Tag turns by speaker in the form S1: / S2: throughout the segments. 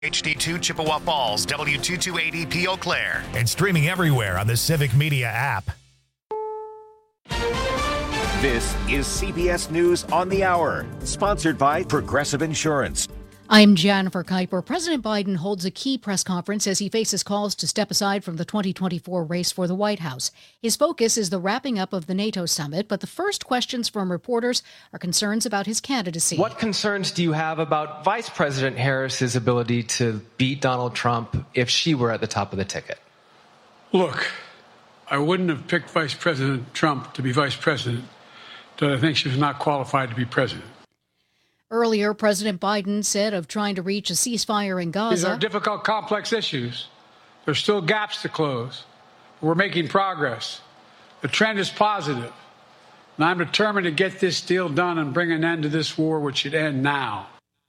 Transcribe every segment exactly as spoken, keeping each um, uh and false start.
S1: H D two Chippewa Falls, W two two eight E P Eau Claire.
S2: And streaming everywhere on the Civic Media app.
S3: This is C B S News on the Hour, sponsored by Progressive Insurance.
S4: I'm Jennifer Kuiper. President Biden holds a key press conference as he faces calls to step aside from the twenty twenty-four race for the White House. His focus is the wrapping up of the NATO summit, but the first questions from reporters are concerns about his candidacy.
S5: What concerns do you have about Vice President Harris's ability to beat Donald Trump if she were at the top of the ticket?
S6: Look, I wouldn't have picked Vice President Trump to be vice president, but I think she was not qualified to be president.
S4: Earlier, President Biden said of trying to reach a ceasefire in Gaza.
S6: These are difficult, complex issues. There's still gaps to close. We're making progress. The trend is positive. And I'm determined to get this deal done and bring an end to this war, which should end now.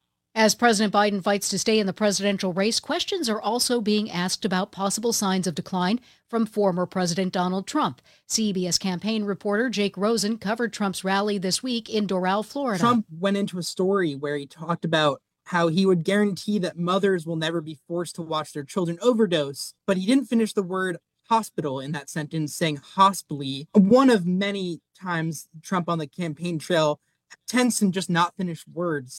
S4: As President Biden fights to stay in the presidential race, questions are also being asked about possible signs of decline from former President Donald Trump. C B S campaign reporter Jake Rosen covered Trump's rally this week in Doral, Florida.
S7: Trump went into a story where he talked about how he would guarantee that mothers will never be forced to watch their children overdose, but he didn't finish the word hospital in that sentence, saying hospitally. One of many times Trump on the campaign trail tends to just not finish words.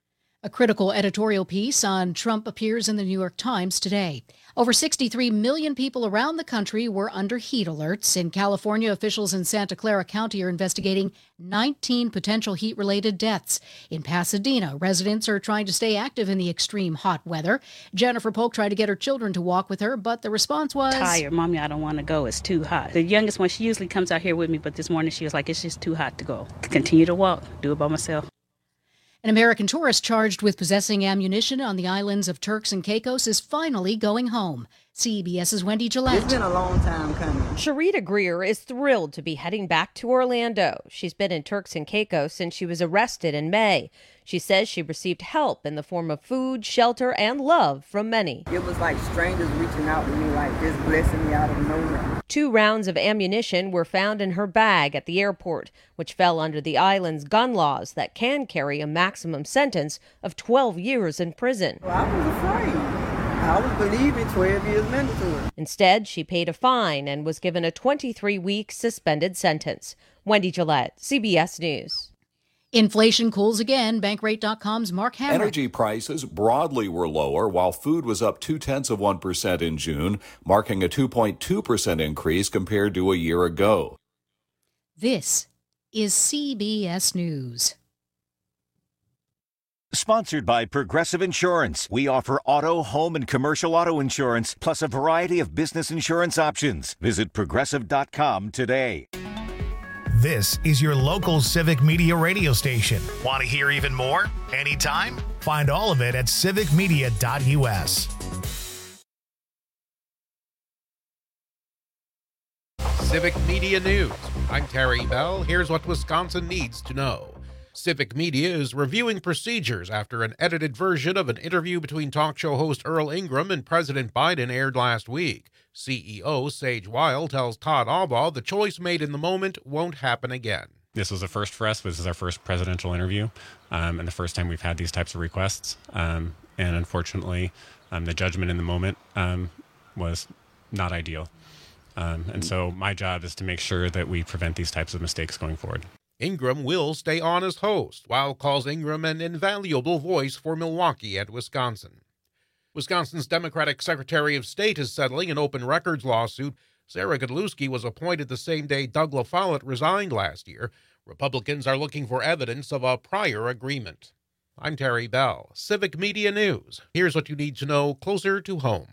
S4: A critical editorial piece on Trump appears in the New York Times today. Over sixty-three million people around the country were under heat alerts. In California, officials in Santa Clara County are investigating nineteen potential heat-related deaths. In Pasadena, residents are trying to stay active in the extreme hot weather. Jennifer Polk tried to get her children to walk with her, but the response was...
S8: Tired. Mommy, I don't want to go. It's too hot. The youngest one, she usually comes out here with me, but this morning she was like, it's just too hot to go. Continue to walk. Do it by myself.
S4: An American tourist charged with possessing ammunition on the islands of Turks and Caicos is finally going home. CBS's Wendy Gillette.
S9: It's been a long time coming.
S10: Sharita Greer is thrilled to be heading back to Orlando. She's been in Turks and Caicos since she was arrested in May. She says she received help in the form of food, shelter, and love from many.
S9: It was like strangers reaching out to me, like just blessing me out of nowhere.
S10: Two rounds of ammunition were found in her bag at the airport, which fell under the island's gun laws that can carry a maximum sentence of twelve years in prison.
S9: Well, I was afraid. I was believing twelve years mandatory.
S10: Instead, she paid a fine and was given a twenty-three week suspended sentence. Wendy Gillette, C B S News.
S4: Inflation cools again. Bankrate dot com's Mark Hammer.
S11: Energy prices broadly were lower, while food was up two-tenths of one percent in June, marking a two point two percent increase compared to a year ago.
S4: This is C B S News.
S3: Sponsored by Progressive Insurance. We offer auto, home, and commercial auto insurance, plus a variety of business insurance options. Visit Progressive dot com today.
S2: This is your local Civic Media radio station.
S1: Want to hear even more? Anytime?
S2: Find all of it at civic media dot U S.
S12: Civic Media News. I'm Terry Bell. Here's what Wisconsin needs to know. Civic Media is reviewing procedures after an edited version of an interview between talk show host Earl Ingram and President Biden aired last week. C E O Sage Weil tells Todd Albaugh the choice made in the moment won't happen again.
S13: This was a first for us. This is our first presidential interview, um, and the first time we've had these types of requests. Um, and unfortunately, um, the judgment in the moment um, was not ideal. Um, and so my job is to make sure that we prevent these types of mistakes going forward.
S12: Ingram will stay on as host. Weil calls Ingram an invaluable voice for Milwaukee and Wisconsin. Wisconsin's Democratic Secretary of State is settling an open records lawsuit. Sarah Godlewski was appointed the same day Doug LaFollette resigned last year. Republicans are looking for evidence of a prior agreement. I'm Terry Bell, Civic Media News. Here's what you need to know closer to home.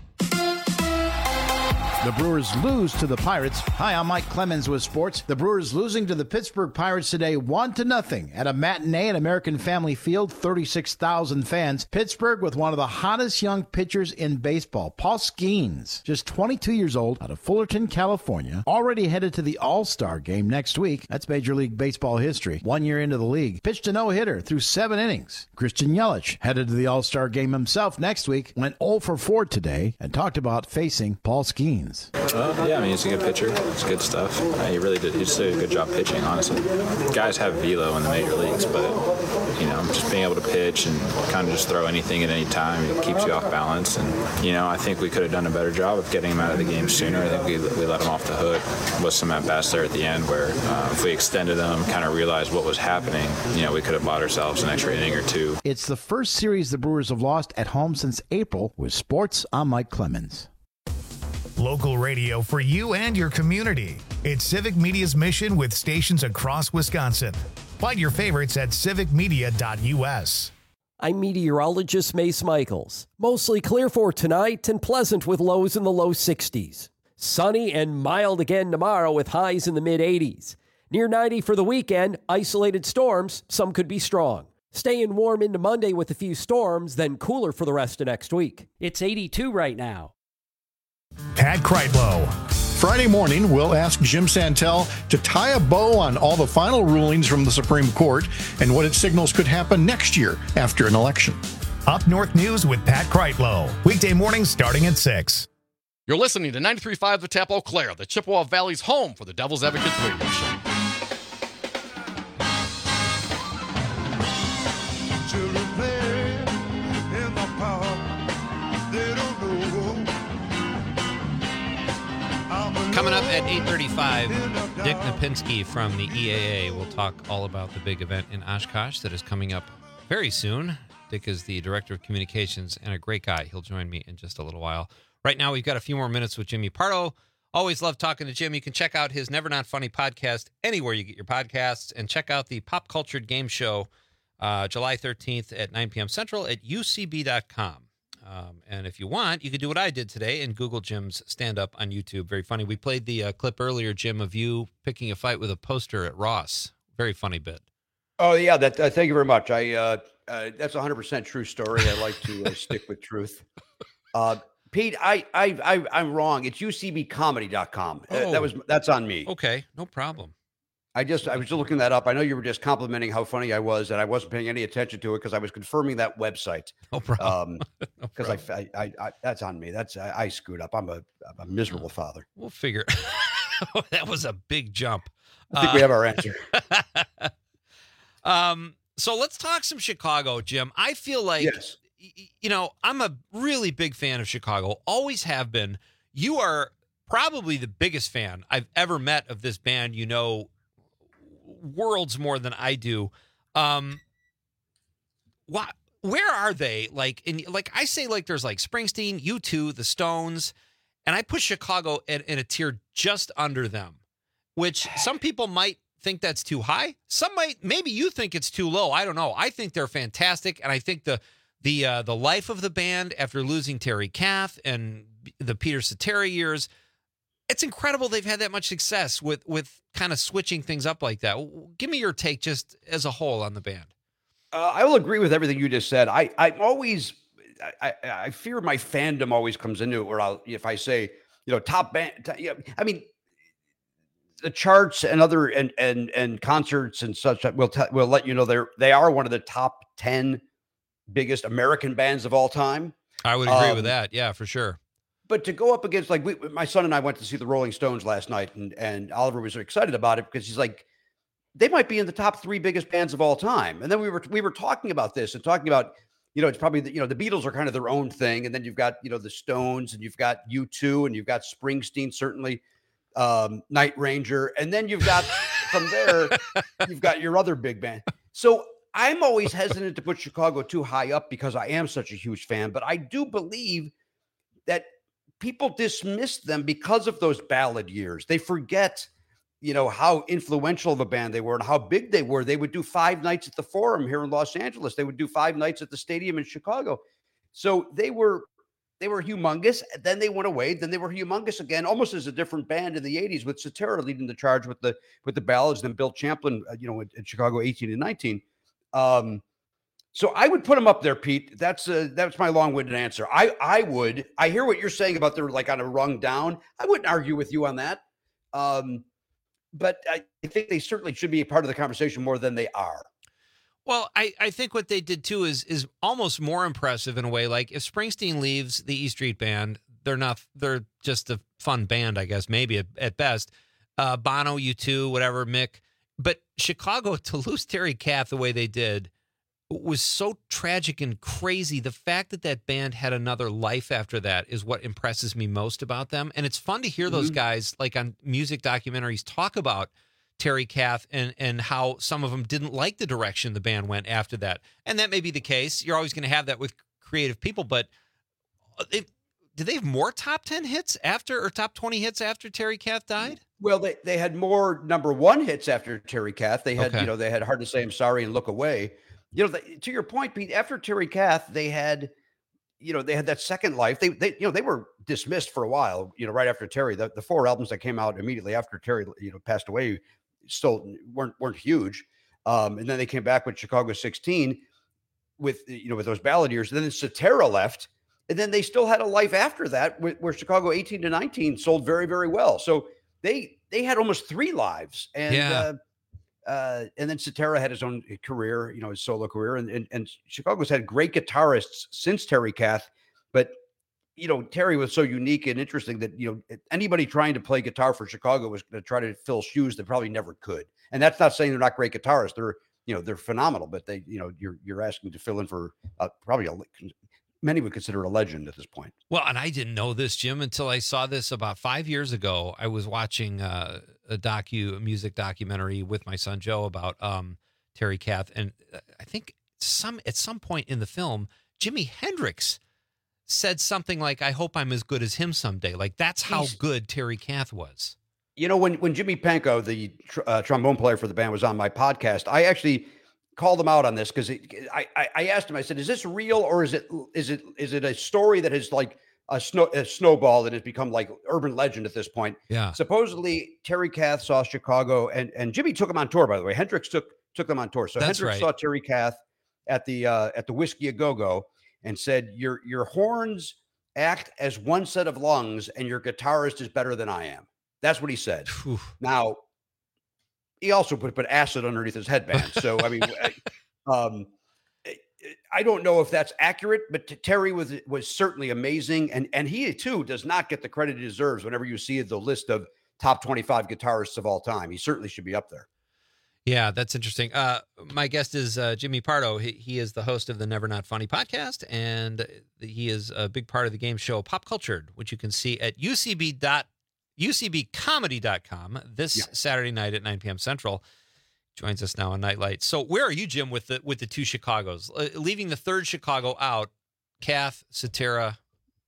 S14: The Brewers lose to the Pirates. Hi, I'm Mike Clemens with sports. The Brewers losing to the Pittsburgh Pirates today one to nothing at a matinee at American Family Field, thirty-six thousand fans. Pittsburgh with one of the hottest young pitchers in baseball, Paul Skeens, just twenty-two years old, out of Fullerton, California, already headed to the All-Star game next week. That's Major League Baseball history. One year into the league, pitched a no-hitter through seven innings. Christian Yelich headed to the All-Star game himself next week, went oh for four today, and talked about facing Paul Skeens. Clemens.
S15: Uh, yeah, I mean, he's a good pitcher. It's good stuff. Uh, he really did. He just did a good job pitching, honestly. Guys have velo in the major leagues, but, you know, just being able to pitch and kind of just throw anything at any time, it keeps you off balance. And, you know, I think we could have done a better job of getting him out of the game sooner. I think we, we let him off the hook with some at-bats there at the end where uh, if we extended them, kind of realized what was happening, you know, we could have bought ourselves an extra inning or two.
S14: It's the first series the Brewers have lost at home since April. With sports, I'm Mike Clemens.
S2: Local radio for you and your community. It's Civic Media's mission with stations across Wisconsin. Find your favorites at civic media dot u s.
S16: I'm meteorologist Mace Michaels. Mostly clear for tonight and pleasant with lows in the low sixties. Sunny and mild again tomorrow with highs in the mid eighties. Near ninety for the weekend, isolated storms, some could be strong. Staying warm into Monday with a few storms, then cooler for the rest of next week. It's eighty-two right now.
S2: Pat Kreitlow.
S17: Friday morning, we'll ask Jim Santel to tie a bow on all the final rulings from the Supreme Court and what it signals could happen next year after an election.
S2: Up North News with Pat Kreitlow. Weekday mornings starting at six.
S18: You're listening to ninety-three point five The Tap Eau Claire, the Chippewa Valley's home for the Devil's Advocates radio show.
S19: Coming up at eight thirty-five, Dick Napinski from the E A A will talk all about the big event in Oshkosh that is coming up very soon. Dick is the Director of Communications and a great guy. He'll join me in just a little while. Right now, we've got a few more minutes with Jimmy Pardo. Always love talking to Jim. You can check out his Never Not Funny podcast anywhere you get your podcasts, and check out the Pop Cultured Game Show uh, July thirteenth at nine p.m. Central at u c b dot com. Um, and if you want, you can do what I did today and Google Jim's stand-up on YouTube. Very funny. We played the uh, clip earlier, Jim, of you picking a fight with a poster at Ross. Very funny bit.
S20: Oh, yeah. That. Uh, thank you very much. I uh, uh, that's a one hundred percent true story. I like to uh, stick with truth. Uh, Pete, I, I, I, I'm wrong. It's u c b comedy dot com.
S19: Oh.
S20: Uh, that was That's on me.
S19: Okay, no problem.
S20: I just I was just looking that up. I know you were just complimenting how funny I was, and I wasn't paying any attention to it because I was confirming that website.
S19: No problem.
S20: Because um, no I, I, I, that's on me. That's I, I screwed up. I'm a, I'm a miserable father.
S19: We'll figure. That was a big jump.
S20: I think
S19: uh,
S20: we have our answer.
S19: um. So let's talk some Chicago, Jim. I feel like,
S20: yes.
S19: you know, I'm a really big fan of Chicago. Always have been. You are probably the biggest fan I've ever met of this band. You know, worlds more than I do. Um, what? Where are they? Like, in like I say, like there's like Springsteen, U two, the Stones, and I put Chicago in, in a tier just under them, which some people might think that's too high. Some might, maybe you think it's too low. I don't know. I think they're fantastic, and I think the the uh, the life of the band after losing Terry Kath and the Peter Cetera years. It's incredible they've had that much success with with kind of switching things up like that. Give me your take just as a whole on the band.
S20: Uh, I will agree with everything you just said. I, I'm always, I, I fear my fandom always comes into it where I'll, if I say, you know, top band, t- you know, I mean, the charts and other, and, and, and concerts and such, will t- will let you know they're, they are one of the top ten biggest American bands of all time.
S19: I would agree
S20: um,
S19: with that. Yeah, for sure.
S20: But to go up against, like, we, my son and I went to see the Rolling Stones last night, and, and Oliver was excited about it because he's like, they might be in the top three biggest bands of all time. And then we were we were talking about this and talking about, you know, it's probably, the, you know, the Beatles are kind of their own thing. And then you've got, you know, the Stones, and you've got U two, and you've got Springsteen, certainly, um, Night Ranger. And then you've got, from there, you've got your other big band. So I'm always hesitant to put Chicago too high up because I am such a huge fan. But I do believe that people dismiss them because of those ballad years. They forget, you know, how influential of a band they were and how big they were. They would do five nights at the Forum here in Los Angeles. They would do five nights at the Stadium in Chicago. So they were, they were humongous. Then they went away. Then they were humongous again, almost as a different band in the eighties, with Cetera leading the charge with the, with the ballads. Then Bill Champlin, uh, you know, in, in Chicago, eighteen and nineteen. Um, So I would put them up there, Pete. That's uh, that's my long-winded answer. I I would. I hear what you're saying about they're like on a rung down. I wouldn't argue with you on that. Um, but I think they certainly should be a part of the conversation more than they are.
S19: Well, I, I think what they did too is is almost more impressive in a way. Like if Springsteen leaves the E Street Band, They're not. They're just a fun band, I guess. Maybe at, at best. Uh, Bono, U two, whatever, Mick. But Chicago, to lose Terry Kath the way they did was so tragic and crazy. The fact that that band had another life after that is what impresses me most about them. And it's fun to hear those
S20: Mm-hmm.
S19: guys, like on music documentaries, talk about Terry Kath and, and how some of them didn't like the direction the band went after that. And that may be the case. You're always going to have that with creative people. But it, did they have more top ten hits after or top twenty hits after Terry Kath died?
S20: Well, they, they had more number one hits after Terry Kath. They had,
S19: Okay.
S20: you know, they had Hard to Say I'm Sorry and Look Away. You know, the, to your point, Pete, after Terry Kath, they had, you know, they had that second life. They, they, you know, they were dismissed for a while, you know, right after Terry. The, the four albums that came out immediately after Terry, you know, passed away still weren't, weren't huge. Um, and then they came back with Chicago sixteen with, you know, with those ballad years. And then Cetera left. And then they still had a life after that where, where Chicago eighteen to nineteen sold very, very well. So they, they had almost three lives. And,
S19: Yeah.
S20: uh, Uh, and then Cetera had his own career, you know, his solo career, and, and and Chicago's had great guitarists since Terry Kath, but you know, Terry was so unique and interesting that you know anybody trying to play guitar for Chicago was going to try to fill shoes that probably never could. And that's not saying they're not great guitarists; they're you know they're phenomenal, but they you know you're you're asking to fill in for uh, probably a many would consider a legend at this point.
S19: Well, and I didn't know this, Jim, until I saw this about five years ago. I was watching uh, a docu, a music documentary with my son Joe about um, Terry Kath, and I think some at some point in the film, Jimi Hendrix said something like, "I hope I'm as good as him someday." Like that's how
S20: He's-
S19: good Terry Kath was.
S20: You know, when when Jimmy Pankow, the tr- uh, trombone player for the band, was on my podcast, I actually called him out on this because I, I I asked him. I said, "Is this real or is it is it is it a story that has like a snow a snowball that has become like urban legend at this point?"
S19: Yeah.
S20: Supposedly, Terry Kath saw Chicago, and and Jimmy took him on tour. By the way, Hendrix took took them on tour. So
S19: That's
S20: Hendrix
S19: right.
S20: saw Terry Kath at the uh, at the Whiskey a Go Go and said, "Your your horns act as one set of lungs, and your guitarist is better than I am." That's what he said. Now, he also put, put acid underneath his headband. So, I mean, I- um, I don't know if that's accurate, but T- Terry was was certainly amazing. And, and he, too, does not get the credit he deserves whenever you see the list of top twenty-five guitarists of all time. He certainly should be up there.
S19: Yeah, that's interesting. Uh, my guest is uh, Jimmy Pardo. He, he is the host of the Never Not Funny podcast, and he is a big part of the game show Pop Cultured, which you can see at U C B dot U C B comedy dot com this
S20: Yeah.
S19: Saturday night at nine p.m. Central. Joins us now on Nightlight. So where are you, Jim, with the with the two Chicagos? Uh, leaving the third Chicago out, Kath, Cetera.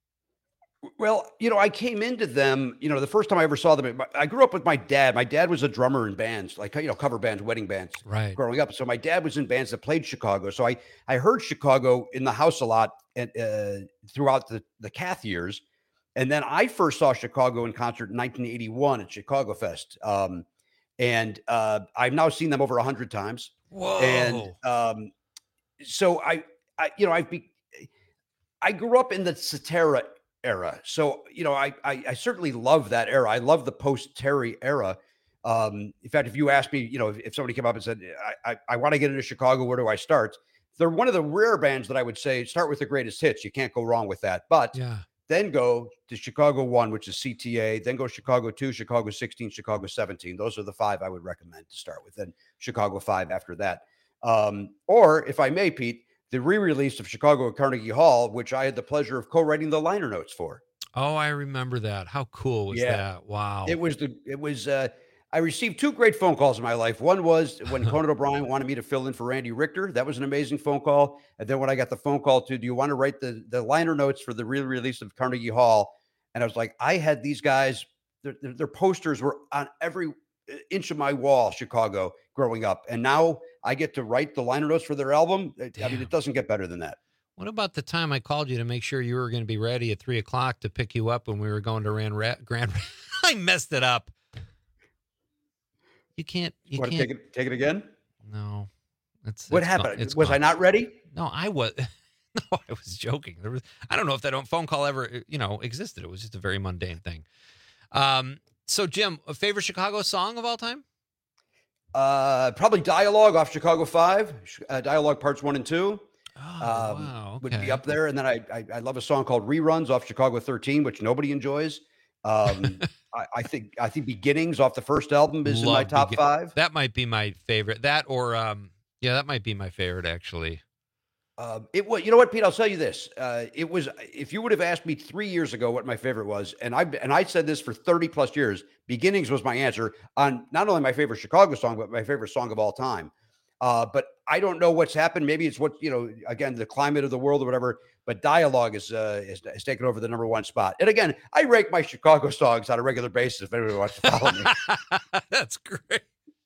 S20: Well, you know, I came into them, you know, the first time I ever saw them, I grew up with my dad. My dad was a drummer in bands, like, you know, cover bands, wedding bands
S19: Right.
S20: growing up. So my dad was in bands that played Chicago. So I, I heard Chicago in the house a lot and uh, throughout the, the Kath years. And then I first saw Chicago in concert in nineteen eighty-one at Chicago Fest. Um, and uh, I've now seen them over a hundred times.
S19: Whoa.
S20: And um, so I, I, you know, I've be, I grew up in the Cetera era. So, you know, I, I, I certainly love that era. I love the post Terry era. Um, in fact, if you asked me, you know, if, if somebody came up and said, I, I, I want to get into Chicago, where do I start? They're one of the rare bands that I would say start with the greatest hits. You can't go wrong with that. But
S19: Yeah.
S20: then go to Chicago one, which is C T A, then go Chicago two, Chicago sixteen, Chicago seventeen. Those are the five I would recommend to start with. Then Chicago five after that. Um, or if I may, Pete, the re-release of Chicago at Carnegie Hall, which I had the pleasure of co-writing the liner notes for.
S19: Oh, I remember that. How cool was
S20: Yeah.
S19: that? Wow.
S20: It was the, it was, uh, I received two great phone calls in my life. One was when Conan O'Brien wanted me to fill in for Randy Richter. That was an amazing phone call. And then when I got the phone call to, do you want to write the, the liner notes for the re-release of Carnegie Hall? And I was like, I had these guys, their, their, their posters were on every inch of my wall, Chicago, growing up. And now I get to write the liner notes for their album. I
S19: Damn.
S20: mean, it doesn't get better than that.
S19: What about the time I called you to make sure you were going to be ready at three o'clock to pick you up when we were going to Ran Ra- Grand? I messed it up. You can't. You
S20: Want to
S19: can't.
S20: take it, take it again?
S19: No. It's,
S20: What
S19: it's gone-
S20: happened?
S19: it's
S20: Was I
S19: gone.
S20: not ready?
S19: No, I was. No, I was joking. There was. I don't know if that phone call ever, you know, existed. It was just a very mundane thing. Um. So, Jim, a favorite Chicago song of all time?
S20: Uh, probably Dialogue off Chicago five, uh, Dialogue parts one and two.
S19: Oh,
S20: um,
S19: wow, okay.
S20: would be up there. And then I, I I love a song called Reruns off Chicago thirteen, which nobody enjoys. Um, I, I think I think Beginnings off the first album is
S19: Love
S20: in my top
S19: Begin-
S20: five.
S19: That might be my favorite. That or um, yeah, that might be my favorite actually.
S20: Um, it was, you know what, Pete? I'll tell you this. Uh, it was, if you would have asked me three years ago what my favorite was, and I and I said this for thirty plus years, Beginnings was my answer on not only my favorite Chicago song, but my favorite song of all time. Uh, but I don't know what's happened. Maybe it's what, you know, again, the climate of the world or whatever. But Dialogue is uh, is, is taken over the number one spot. And again, I rank my Chicago songs on a regular basis. If anybody wants to follow me,
S19: That's great.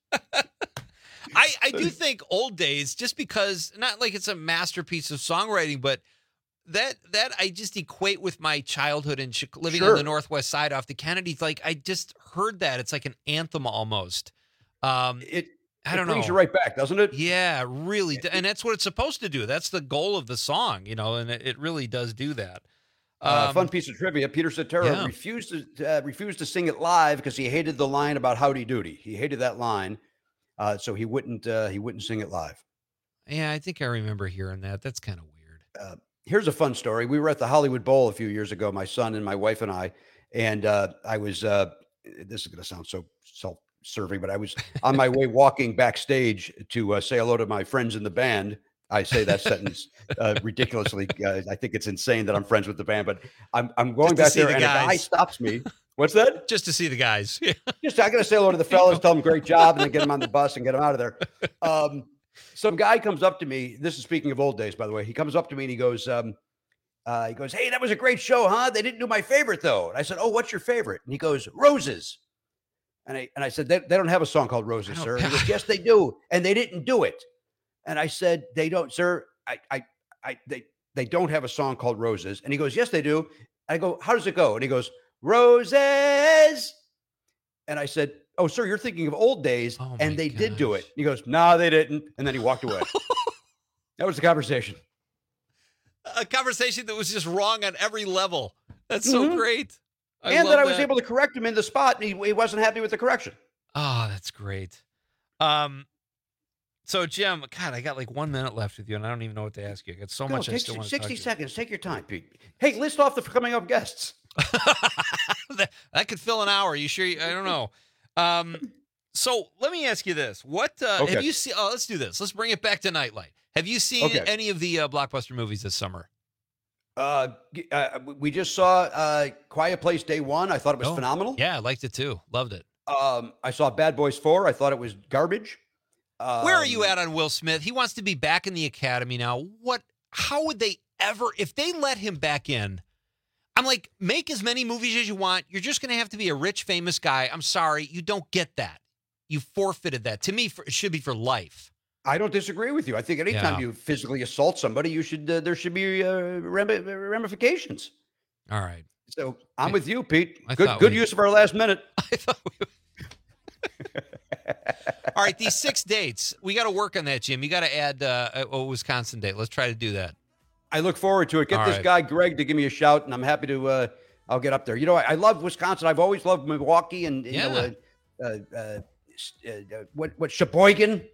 S19: I, I do think Old Days, just because, not like it's a masterpiece of songwriting, but that that I just equate with my childhood and Chi- living
S20: Sure.
S19: on the Northwest Side off the Kennedy. Like I just heard that. It's like an anthem almost. Um,
S20: it
S19: I don't
S20: it brings
S19: know.
S20: you right back, doesn't it?
S19: Yeah, really. d- And that's what it's supposed to do. That's the goal of the song, you know, and it, it really does do that.
S20: Uh,
S19: Um,
S20: fun piece of trivia: Peter Cetera
S19: yeah.
S20: refused to uh, refused to sing it live because he hated the line about Howdy Doody. He hated that line, uh, so he wouldn't uh, he wouldn't sing it live.
S19: Yeah, I think I remember hearing that. That's kind of weird.
S20: Uh, here's a fun story. We were at the Hollywood Bowl a few years ago, my son and my wife and I, and uh, I was, uh, this is going to sound so self-serving, but I was on my way walking backstage to uh, say hello to my friends in the band. I say that sentence uh, ridiculously. Uh, I think it's insane that I'm friends with the band, but I'm, I'm going
S19: Just to
S20: back
S19: see
S20: there
S19: the
S20: and a guy
S19: guys.
S20: stops me. What's that?
S19: Just to see the guys.
S20: Just, I got to say hello to the fellas, tell them great job, and then get them on the bus and get them out of there. Um, some guy comes up to me. This is speaking of Old Days, by the way. He comes up to me and he goes, um, uh, he goes, "Hey, that was a great show, huh? They didn't do my favorite though." And I said, "Oh, what's your favorite?" And he goes, "Roses." And I and I said, "They, they don't have a song called Roses, sir." And he goes, "Yes, they do, and they didn't do it." And I said, "They don't, sir. I, I, I, they, they don't have a song called Roses." And he goes, "Yes, they do." I go, "How does it go?" And he goes, "Roses." And I said, "Oh, sir, you're thinking of Old Days, and they did do it." He goes, "No, they didn't." And then he walked away. That was the conversation.
S19: A conversation that was just wrong on every level. That's so
S20: Mhm.
S19: great. I
S20: and
S19: love
S20: that I was able to correct him in the spot, and he, he wasn't happy with the correction.
S19: Oh, that's great. Um, so Jim, God, I got like one minute left with you, and I don't even know what to ask you. I got so
S20: Go,
S19: much I
S20: take
S19: still want to
S20: sixty
S19: talk to
S20: seconds. Take your time, Pete. Hey, list off the coming up guests.
S19: you. that, that could fill an hour. You sure? You, I don't know. Um, so let me ask you this: What uh,
S20: Okay.
S19: have you seen? Oh, let's do this. Let's bring it back to Nightlight. Have you seen
S20: Okay.
S19: any of the uh, blockbuster movies this summer?
S20: Uh, g- uh, we just saw uh, Quiet Place Day One. I thought it was
S19: Oh,
S20: phenomenal.
S19: Yeah, I liked it too. Loved it.
S20: Um, I saw Bad Boys Four. I thought it was garbage. Um,
S19: Where are you at on Will Smith? He wants to be back in the Academy now. What? How would they ever, if they let him back in? I'm like, make as many movies as you want. You're just going to have to be a rich, famous guy. I'm sorry, you don't get that. You forfeited that. To me, for, it should be for life.
S20: I don't disagree with you. I think anytime
S19: Yeah.
S20: you physically assault somebody, you should uh, there should be uh, rami- ramifications.
S19: All right.
S20: So I'm with you, Pete.
S19: I
S20: Good
S19: thought
S20: good
S19: we-
S20: use of our last minute.
S19: All right, these six dates, we got to work on that, Jim. You got to add uh, a, a Wisconsin date. Let's try to do that.
S20: I look forward to it. Get
S19: All
S20: this
S19: right.
S20: guy Greg to give me a shout, and I'm happy to. Uh, I'll get up there. You know, I, I love Wisconsin. I've always loved Milwaukee, and you know, uh, uh, uh, s- uh, uh, what what Sheboygan.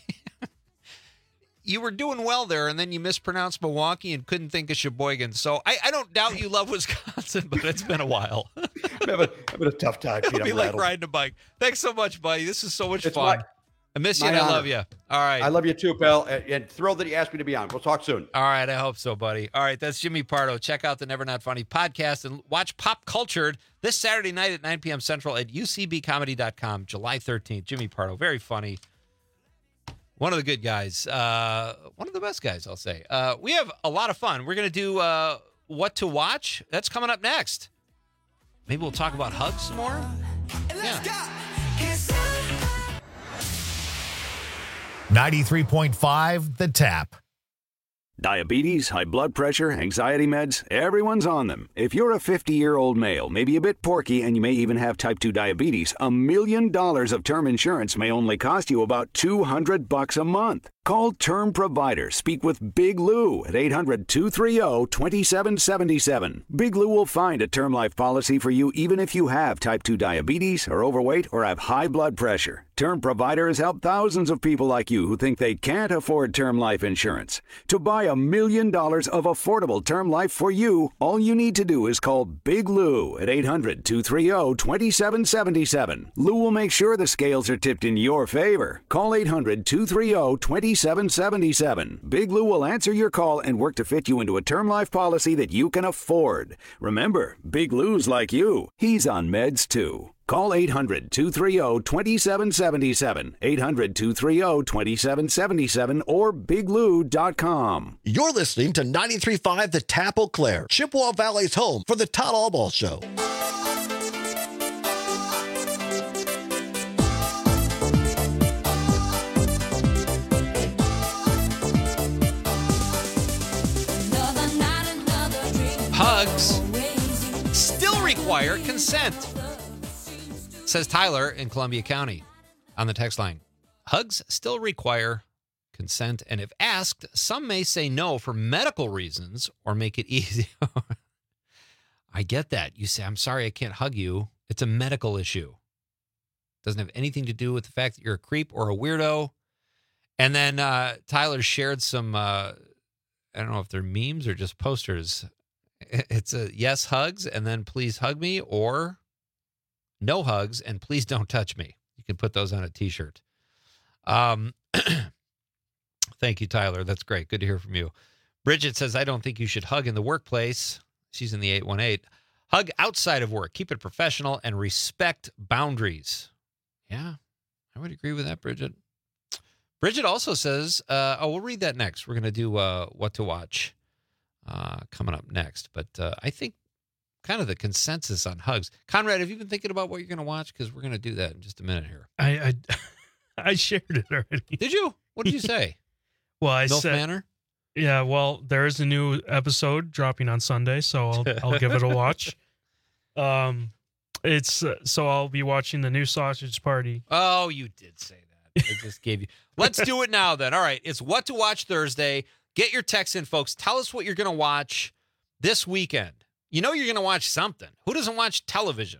S19: You were doing well there, and then you mispronounced Milwaukee and couldn't think of Sheboygan. So I, I don't doubt you love Wisconsin, but it's been a while.
S20: I'm having, having a tough time. Pete.
S19: It'll
S20: I'm
S19: be like
S20: rattled.
S19: riding a bike. Thanks so much, buddy. This is so much
S20: It's
S19: fun.
S20: my-
S19: I miss you
S20: my
S19: and I
S20: honor.
S19: love you. All right.
S20: I love you too, pal, and, and thrilled that you asked me to be on. We'll talk soon.
S19: All right, I hope so, buddy. All right, that's Jimmy Pardo. Check out the Never Not Funny podcast and watch Pop Cultured this Saturday night at nine p.m. Central at U C B comedy dot com, July thirteenth. Jimmy Pardo, very funny. One of the good guys. Uh, one of the best guys, I'll say. Uh, we have a lot of fun. We're going to do uh, What to Watch. That's coming up next. Maybe we'll talk about hugs some more. Yeah.
S2: ninety-three point five The Tap.
S21: Diabetes, high blood pressure, anxiety meds, everyone's on them. If you're a fifty-year-old male, maybe a bit porky, and you may even have type two diabetes, a million dollars of term insurance may only cost you about two hundred bucks a month. Call Term Provider. Speak with Big Lou at eight hundred, two three zero, two seven seven seven. Big Lou will find a term life policy for you even if you have type two diabetes, are overweight, or have high blood pressure. Term Provider has helped thousands of people like you who think they can't afford term life insurance. To buy a million dollars of affordable term life for you, all you need to do is call Big Lou at eight hundred, two three zero, two seven seven seven. Lou will make sure the scales are tipped in your favor. Call eight hundred, two three zero, two seven seven seven. Big Lou will answer your call and work to fit you into a term life policy that you can afford. Remember, Big Lou's like you. He's on meds too. Call eight hundred, two three zero, two seven seven seven, eight hundred, two three zero, two seven seven seven, or big lou dot com.
S5: You're listening to ninety-three point five The Tap Eau Claire, Chippewa Valley's home for the Todd Albaugh Show.
S19: Hugs still require consent, says Tyler in Columbia County on the text line. Hugs still require consent, and if asked, some may say no for medical reasons or make it easy. I get that. You say, I'm sorry, I can't hug you. It's a medical issue. Doesn't have anything to do with the fact that you're a creep or a weirdo. And then uh, Tyler shared some, uh, I don't know if they're memes or just posters. It's a yes hugs and then please hug me, or no hugs and please don't touch me. You can put those on a t-shirt. Um, thank you, Tyler. That's great. Good to hear from you. Bridget says, I don't think you should hug in the workplace. She's in the eight one eight. Hug outside of work. Keep it professional and respect boundaries. Yeah, I would agree with that, Bridget. Bridget also says, uh, oh, we'll read that next. We're going to do uh, what to watch uh, coming up next. But uh, I think kind of the consensus on hugs. Conrad, have you been thinking about what you're going to watch? Because we're going to do that in just a minute here.
S22: I I, I shared it already.
S19: Did you? What did you say?
S22: Well, I
S19: Milf
S22: said,
S19: Manor?
S22: Yeah, well, there is a new episode dropping on Sunday, so I'll I'll give it a watch. Um, it's uh, so I'll be watching the new Sausage Party.
S19: Oh, you did say that. I just gave you. Let's do it now then. All right, it's What to Watch Thursday. Get your texts in, folks. Tell us what you're going to watch this weekend. You know you're going to watch something. Who doesn't watch television?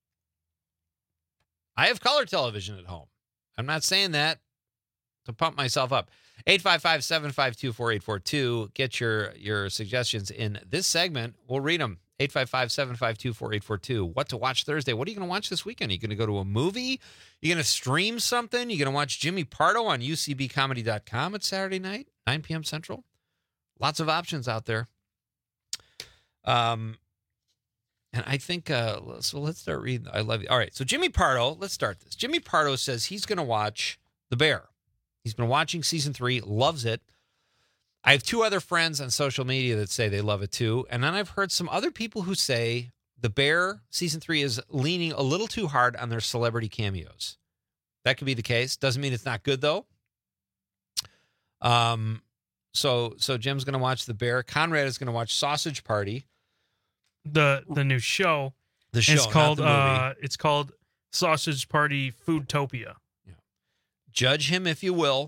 S19: I have color television at home. I'm not saying that to pump myself up. eight five five, seven five two, four eight four two. Get your, your suggestions in this segment. We'll read them. eight five five, seven five two, four eight four two. What to watch Thursday? What are you going to watch this weekend? Are you going to go to a movie? You going to stream something? You going to watch Jimmy Pardo on U C B comedy dot com at Saturday night, nine p.m. Central? Lots of options out there. Um, and I think, uh, so let's start reading. I love you. All right. So Jimmy Pardo, let's start this. Jimmy Pardo says he's going to watch The Bear. He's been watching season three, loves it. I have two other friends on social media that say they love it too. And then I've heard some other people who say The Bear season three is leaning a little too hard on their celebrity cameos. That could be the case. Doesn't mean it's not good though. Um, so, so Jim's going to watch The Bear. Conrad is going to watch Sausage Party.
S22: The the new show.
S19: The show,
S22: It's called
S19: not the movie.
S22: uh it's called Sausage Party Foodtopia.
S19: Judge him if you will.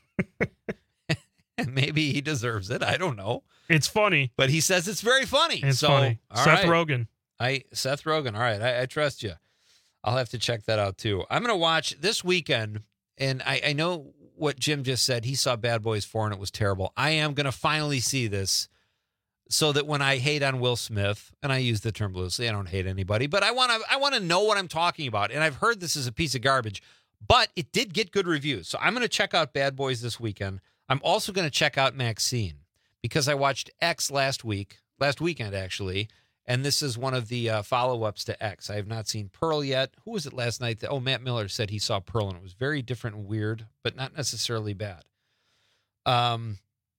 S19: And maybe he deserves it. I don't know.
S22: It's funny.
S19: But he says it's very funny.
S22: It's
S19: so,
S22: funny.
S19: all
S22: Seth
S19: right.
S22: Rogen.
S19: I Seth Rogen. All right. I, I trust you. I'll have to check that out too. I'm going to watch this weekend. And I, I know what Jim just said. He saw Bad Boys four and it was terrible. I am going to finally see this so that when I hate on Will Smith, and I use the term loosely, I don't hate anybody, but I want to I want to know what I'm talking about. And I've heard this is a piece of garbage, but it did get good reviews. So I'm going to check out Bad Boys this weekend. I'm also going to check out Maxine because I watched X last week, last weekend actually, and this is one of the uh, follow-ups to X. I have not seen Pearl yet. Who was it last night? That, oh, Matt Miller said he saw Pearl, and it was very different and weird, but not necessarily bad. Um,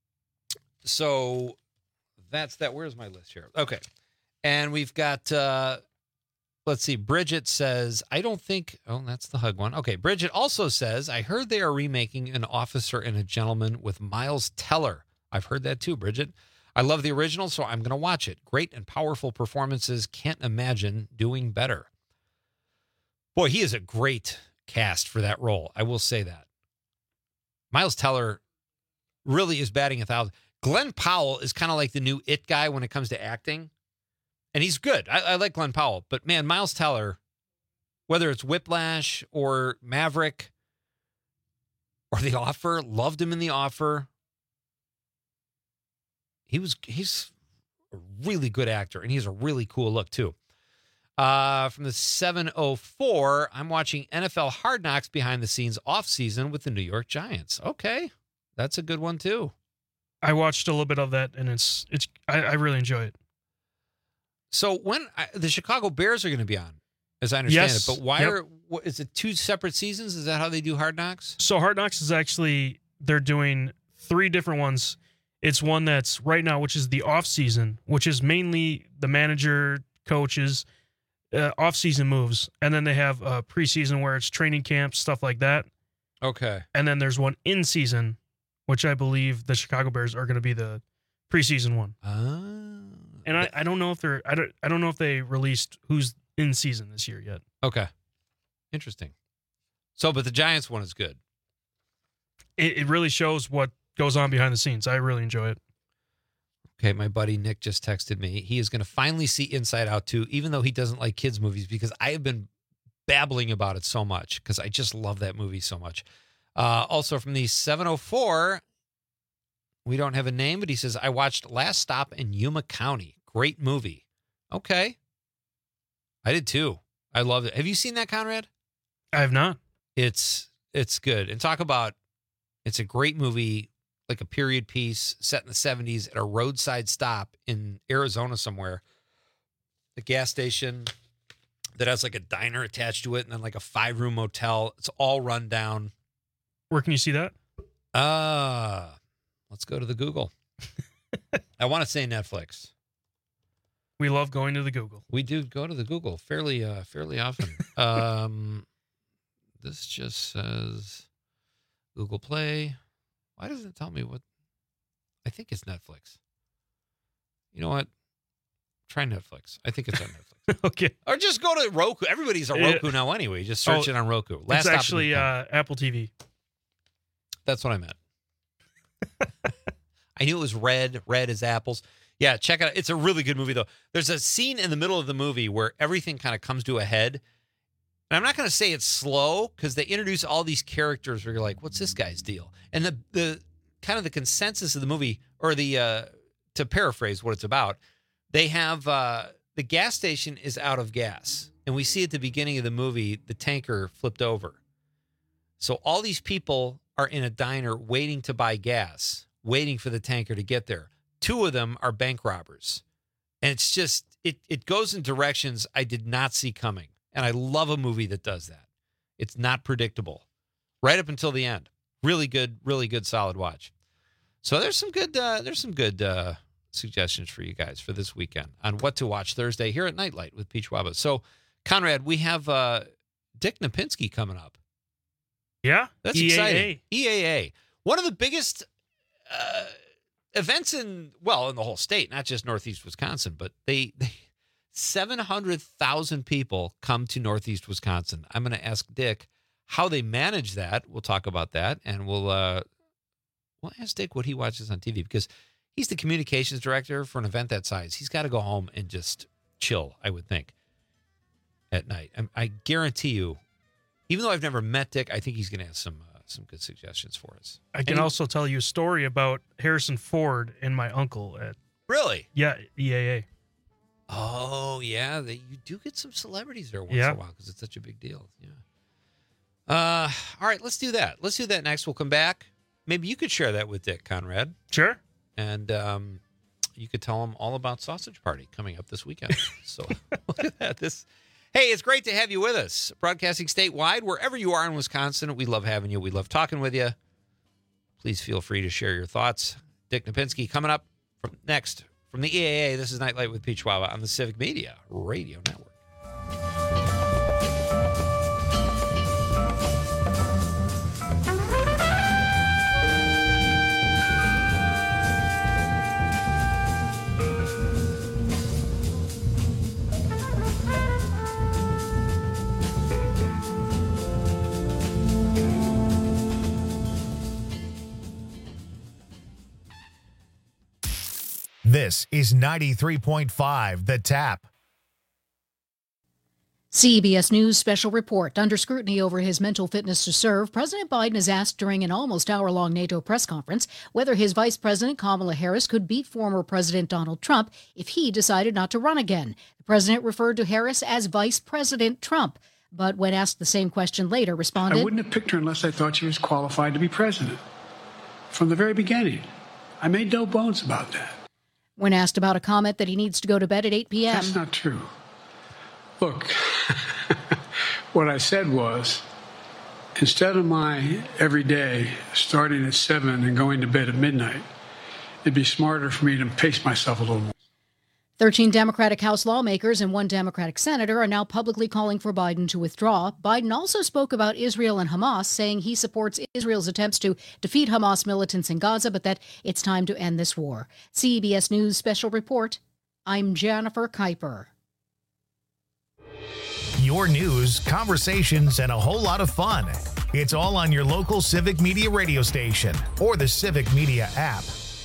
S19: so that's that. Where's my list here? Okay, and we've got... Uh, Let's see. Bridget says, I don't think... Oh, that's the hug one. Okay. Bridget also says, I heard they are remaking An Officer and a Gentleman with Miles Teller. I've heard that too, Bridget. I love the original, so I'm going to watch it. Great and powerful performances. Can't imagine doing better. Boy, he is a great cast for that role. I will say that. Miles Teller really is batting a thousand. Glenn Powell is kind of like the new it guy when it comes to acting. And he's good. I, I like Glenn Powell. But, man, Miles Teller, whether it's Whiplash or Maverick or The Offer, loved him in The Offer. He was he's a really good actor, and he has a really cool look, too. Uh, from the seven oh four, I'm watching N F L Hard Knocks behind the scenes off season with the New York Giants. Okay, that's a good one, too.
S22: I watched a little bit of that, and it's it's I, I really enjoy it.
S19: So when I, the Chicago Bears are going to be on, as I understand
S22: Yes.
S19: it, but why
S22: Yep.
S19: are what, is it two separate seasons? Is that how they do Hard Knocks?
S22: So Hard Knocks is actually, they're doing three different ones. It's one that's right now, which is the off season, which is mainly the manager, coaches, uh, off season moves, and then they have a preseason where it's training camps, stuff like that.
S19: Okay.
S22: And then there's one in season, which I believe the Chicago Bears are going to be the preseason one.
S19: Oh.
S22: And I, I don't know if they're I don't I don't know if they released who's in season this year yet.
S19: Okay. Interesting. So, but the Giants one is good.
S22: It, it really shows what goes on behind the scenes. I really enjoy it.
S19: Okay, my buddy Nick just texted me. He is going to finally see Inside Out two, even though he doesn't like kids' movies, because I have been babbling about it so much because I just love that movie so much. Uh, also from the seven oh four, we don't have a name, but he says, I watched Last Stop in Yuma County. Great movie. Okay. I did too. I loved it. Have you seen that, Conrad?
S22: I have not.
S19: It's it's good. And talk about, it's a great movie, like a period piece set in the seventies at a roadside stop in Arizona somewhere. The gas station that has like a diner attached to it and then like a five-room motel. It's all run down.
S22: Where can you see that?
S19: Uh, let's go to the Google. I want to say Netflix.
S22: We love going to the Google.
S19: We do go to the Google fairly uh, fairly often. um, this just says Google Play. Why doesn't it tell me what? I think it's Netflix. You know what? Try Netflix. I think it's on Netflix.
S22: Okay.
S19: Or just go to Roku. Everybody's a Roku now anyway. Just search
S22: Oh,
S19: it on Roku. Last
S22: it's
S19: Stop in
S22: actually
S19: Yuma.
S22: uh, Apple T V.
S19: That's what I meant. I knew it was red. Red is apples. Yeah, check it out. It's a really good movie, though. There's a scene in the middle of the movie where everything kind of comes to a head. And I'm not going to say it's slow because they introduce all these characters where you're like, what's this guy's deal? And the the kind of the consensus of the movie, or the, uh, to paraphrase what it's about, they have, uh, the gas station is out of gas. And we see at the beginning of the movie, the tanker flipped over. So all these people are in a diner waiting to buy gas, waiting for the tanker to get there. Two of them are bank robbers. And it's just, it it goes in directions I did not see coming. And I love a movie that does that. It's not predictable. Right up until the end. Really good, really good, solid watch. So there's some good, uh, there's some good uh, suggestions for you guys for this weekend on what to watch Thursday here at Nightlight with Peach Waba. So, Conrad, we have uh, Dick Napinski coming up.
S22: Yeah?
S19: That's
S22: E A A.
S19: exciting. E A A. One of the biggest uh, events in, well, in the whole state, not just Northeast Wisconsin, but they, they seven hundred thousand people come to Northeast Wisconsin. I'm going to ask Dick how they manage that. We'll talk about that, and we'll, uh, we'll ask Dick what he watches on T V, because he's the communications director for an event that size. He's got to go home and just chill, I would think, at night. I, I guarantee you, even though I've never met Dick, I think he's going to have some uh, some good suggestions for us.
S22: I can
S19: And he-
S22: also tell you a story about Harrison Ford and my uncle at
S19: Really?
S22: yeah E A A.
S19: Oh, yeah. They, you do get some celebrities there once
S22: Yeah.
S19: in a while because it's such a big deal. Yeah. Uh, all right, let's do that. Let's do that next. We'll come back. Maybe you could share that with Dick, Conrad.
S22: Sure.
S19: And um, you could tell him all about Sausage Party coming up this weekend. So look at that. This, hey, it's great to have you with us. Broadcasting statewide, wherever you are in Wisconsin. We love having you. We love talking with you. Please feel free to share your thoughts. Dick Napinski coming up from next from the E A A. This is Nightlight with Peach Wawa on the Civic Media Radio Network.
S2: This is ninety-three point five The Tap.
S4: C B S News special report. Under scrutiny over his mental fitness to serve, President Biden is asked during an almost hour-long NATO press conference whether his Vice President Kamala Harris could beat former President Donald Trump if he decided not to run again. The president referred to Harris as Vice President Trump, but when asked the same question later, responded,
S6: I wouldn't have picked her unless I thought she was qualified to be president. From the very beginning. I made no bones about that.
S4: When asked about a comment that he needs to go to bed at eight p.m.
S6: That's not true. Look, what I said was, instead of my every day starting at seven and going to bed at midnight, it'd be smarter for me to pace myself a little more.
S4: Thirteen Democratic House lawmakers and one Democratic senator are now publicly calling for Biden to withdraw. Biden also spoke about Israel and Hamas, saying he supports Israel's attempts to defeat Hamas militants in Gaza, but that it's time to end this war. C B S News special report. I'm Jennifer Kuiper.
S2: Your news, conversations, and a whole lot of fun. It's all on your local Civic Media radio station or the Civic Media app.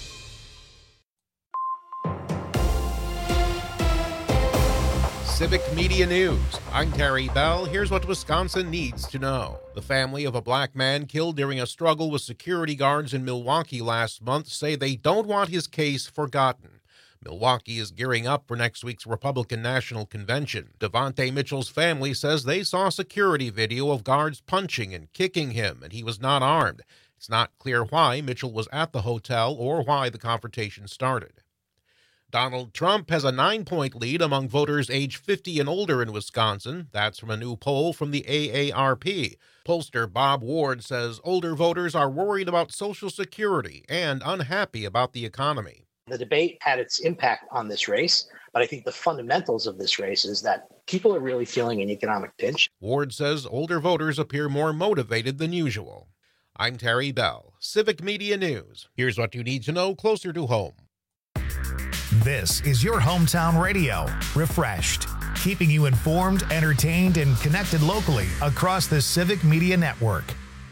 S12: Civic Media News. I'm Terry Bell. Here's what Wisconsin needs to know. The family of a black man killed during a struggle with security guards in Milwaukee last month say they don't want his case forgotten. Milwaukee is gearing up for next week's Republican National Convention. Devontae Mitchell's family says they saw security video of guards punching and kicking him, and he was not armed. It's not clear why Mitchell was at the hotel or why the confrontation started. Donald Trump has a nine-point lead among voters age fifty and older in Wisconsin. That's from a new poll from the A A R P. Pollster Bob Ward says older voters are worried about Social Security and unhappy about the economy.
S7: The debate had its impact on this race, but I think the fundamentals of this race is that people are really feeling an economic pinch.
S12: Ward says older voters appear more motivated than usual. I'm Terry Bell, Civic Media News. Here's what you need to know closer to home.
S2: This is your hometown radio, refreshed, keeping you informed, entertained, and connected locally across the Civic Media Network.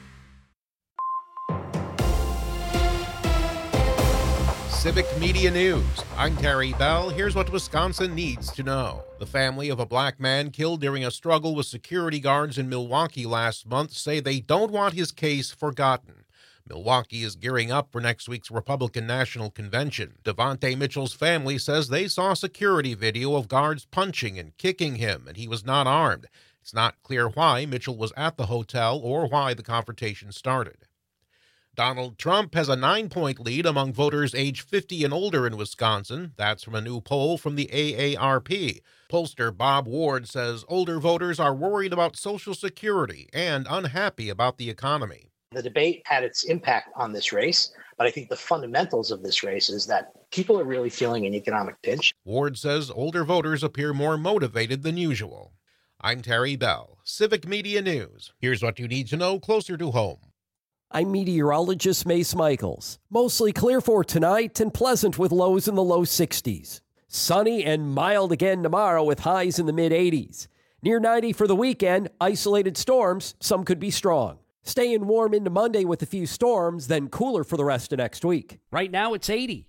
S12: Civic Media News. I'm Terry Bell. Here's what Wisconsin needs to know. The family of a black man killed during a struggle with security guards in Milwaukee last month say they don't want his case forgotten. Milwaukee is gearing up for next week's Republican National Convention. Devontae Mitchell's family says they saw security video of guards punching and kicking him, and he was not armed. It's not clear why Mitchell was at the hotel or why the confrontation started. Donald Trump has a nine-point lead among voters age fifty and older in Wisconsin. That's from a new poll from the A A R P. Pollster Bob Ward says older voters are worried about Social Security and unhappy about the economy.
S7: The debate had its impact on this race, but I think the fundamentals of this race is that people are really feeling an economic pinch.
S12: Ward says older voters appear more motivated than usual. I'm Terry Bell, Civic Media News. Here's what you need to know closer to home.
S16: I'm meteorologist Mace Michaels. Mostly clear for tonight and pleasant with lows in the low sixties. Sunny and mild again tomorrow with highs in the mid eighties. Near ninety for the weekend, isolated storms, some could be strong. Staying warm into Monday with a few storms, then cooler for the rest of next week. Right now it's eighty.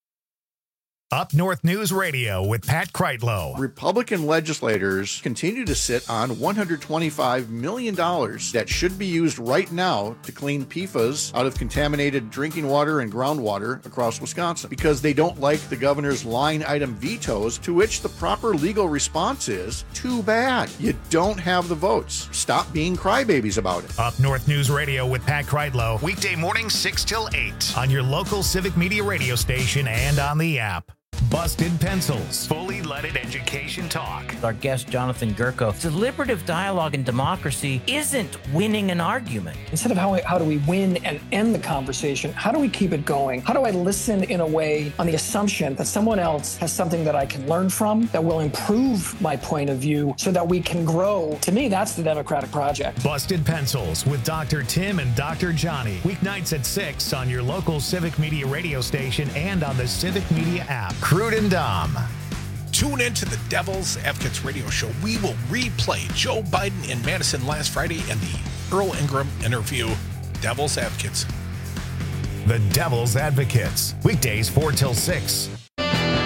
S2: Up North News Radio with Pat Kreitlow.
S17: Republican legislators continue to sit on one hundred twenty-five million dollars that should be used right now to clean P F A S out of contaminated drinking water and groundwater across Wisconsin because they don't like the governor's line item vetoes, to which the proper legal response is, too bad. You don't have the votes. Stop being crybabies about it.
S2: Up North News Radio with Pat Kreitlow. Weekday mornings six till eight on your local Civic Media radio station and on the app. Busted Pencils, fully leaded education talk.
S23: Our guest, Jonathan Gurko, deliberative dialogue and democracy isn't winning an argument.
S24: Instead of how, how do we win and end the conversation, how do we keep it going? How do I listen in a way on the assumption that someone else has something that I can learn from, that will improve my point of view so that we can grow? To me, that's the Democratic project.
S2: Busted Pencils with Doctor Tim and Doctor Johnny. Weeknights at six on your local Civic Media radio station and on the Civic Media app. Crude and Dom.
S25: Tune in to the Devil's Advocates radio show. We will replay Joe Biden in Madison last Friday and the Earl Ingram interview. Devil's Advocates.
S2: The Devil's Advocates. Weekdays four till six.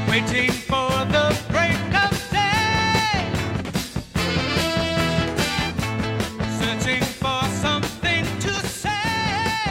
S3: waiting for the break of day, searching for something to say.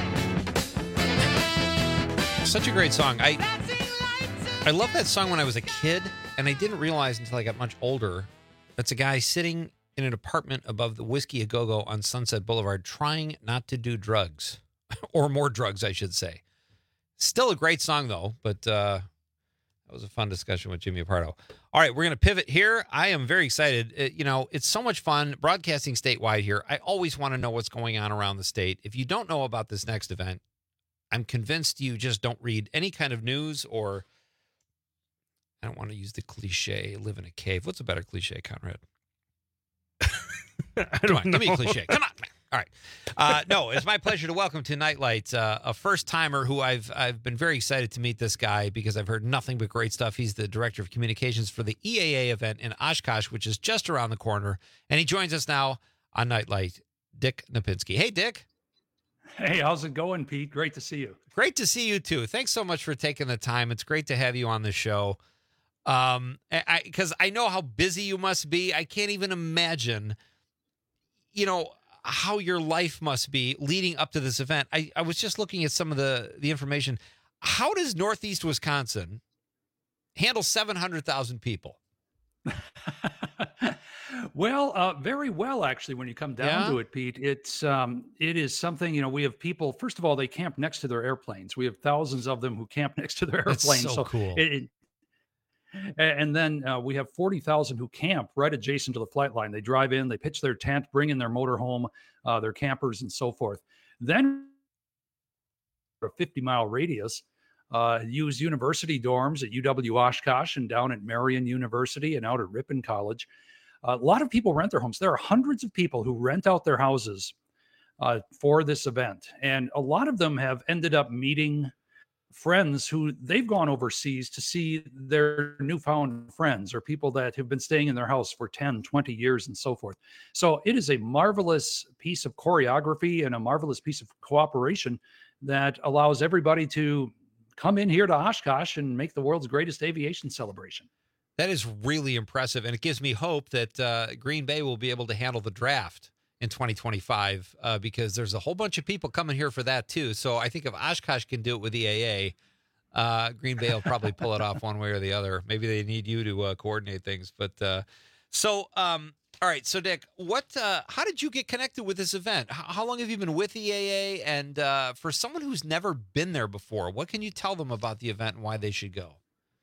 S19: Such a great song. I I love that song when I was a kid, and I didn't realize until I got much older that's a guy sitting in an apartment above the Whiskey A Go-Go on Sunset Boulevard trying not to do drugs, or more drugs, I should say. Still a great song, though, but uh, that was a fun discussion with Jimmy Pardo. All right, we're going to pivot here. I am very excited. It, you know, it's so much fun broadcasting statewide here. I always want to know what's going on around the state. If you don't know about this next event, I'm convinced you just don't read any kind of news, or I don't want to use the cliche, live in a cave. What's a better cliche, Conrad?
S22: I
S19: Come
S22: don't
S19: on,
S22: know.
S19: give me a cliche. Come on, man. All right. Uh, no, it's my pleasure to welcome to Nightlight uh, a first-timer who I've I've been very excited to meet this guy because I've heard nothing but great stuff. He's the Director of Communications for the E A A event in Oshkosh, which is just around the corner. And he joins us now on Nightlight, Dick Napinski. Hey, Dick.
S8: Hey, how's it going, Pete? Great to see you.
S19: Great to see you, too. Thanks so much for taking the time. It's great to have you on the show. Um, I because I know how busy you must be. I can't even imagine, you know, how your life must be leading up to this event. I, I was just looking at some of the, the information. How does Northeast Wisconsin handle seven hundred thousand people?
S8: Well, uh, very well, actually, when you come down
S19: Yeah?
S8: to it, Pete. It's um, it is something, you know, we have people, first of all, they camp next to their airplanes. We have thousands of them who camp next to their
S19: That's
S8: airplanes.
S19: so cool.
S8: It, it- a- and then uh, we have forty thousand who camp right adjacent to the flight line. They drive in, they pitch their tent, bring in their motorhome, uh, their campers, and so forth. Then a fifty mile radius, uh, use university dorms at U W Oshkosh and down at Marion University and out at Ripon College. A lot of people rent their homes. There are hundreds of people who rent out their houses uh, for this event. And a lot of them have ended up meeting friends who they've gone overseas to see their newfound friends or people that have been staying in their house for ten, twenty years and so forth. So it is a marvelous piece of choreography and a marvelous piece of cooperation that allows everybody to come in here to Oshkosh and make the world's greatest aviation celebration.
S19: That is really impressive, and it gives me hope that uh, Green Bay will be able to handle the draft in twenty twenty-five uh, because there's a whole bunch of people coming here for that too. So I think if Oshkosh can do it with E A A, uh, Green Bay will probably pull it off one way or the other. Maybe they need you to uh, coordinate things. But uh, so, um, all right. So Dick, what? Uh, how did you get connected with this event? How, how long have you been with E A A? And uh, for someone who's never been there before, what can you tell them about the event and why they should go?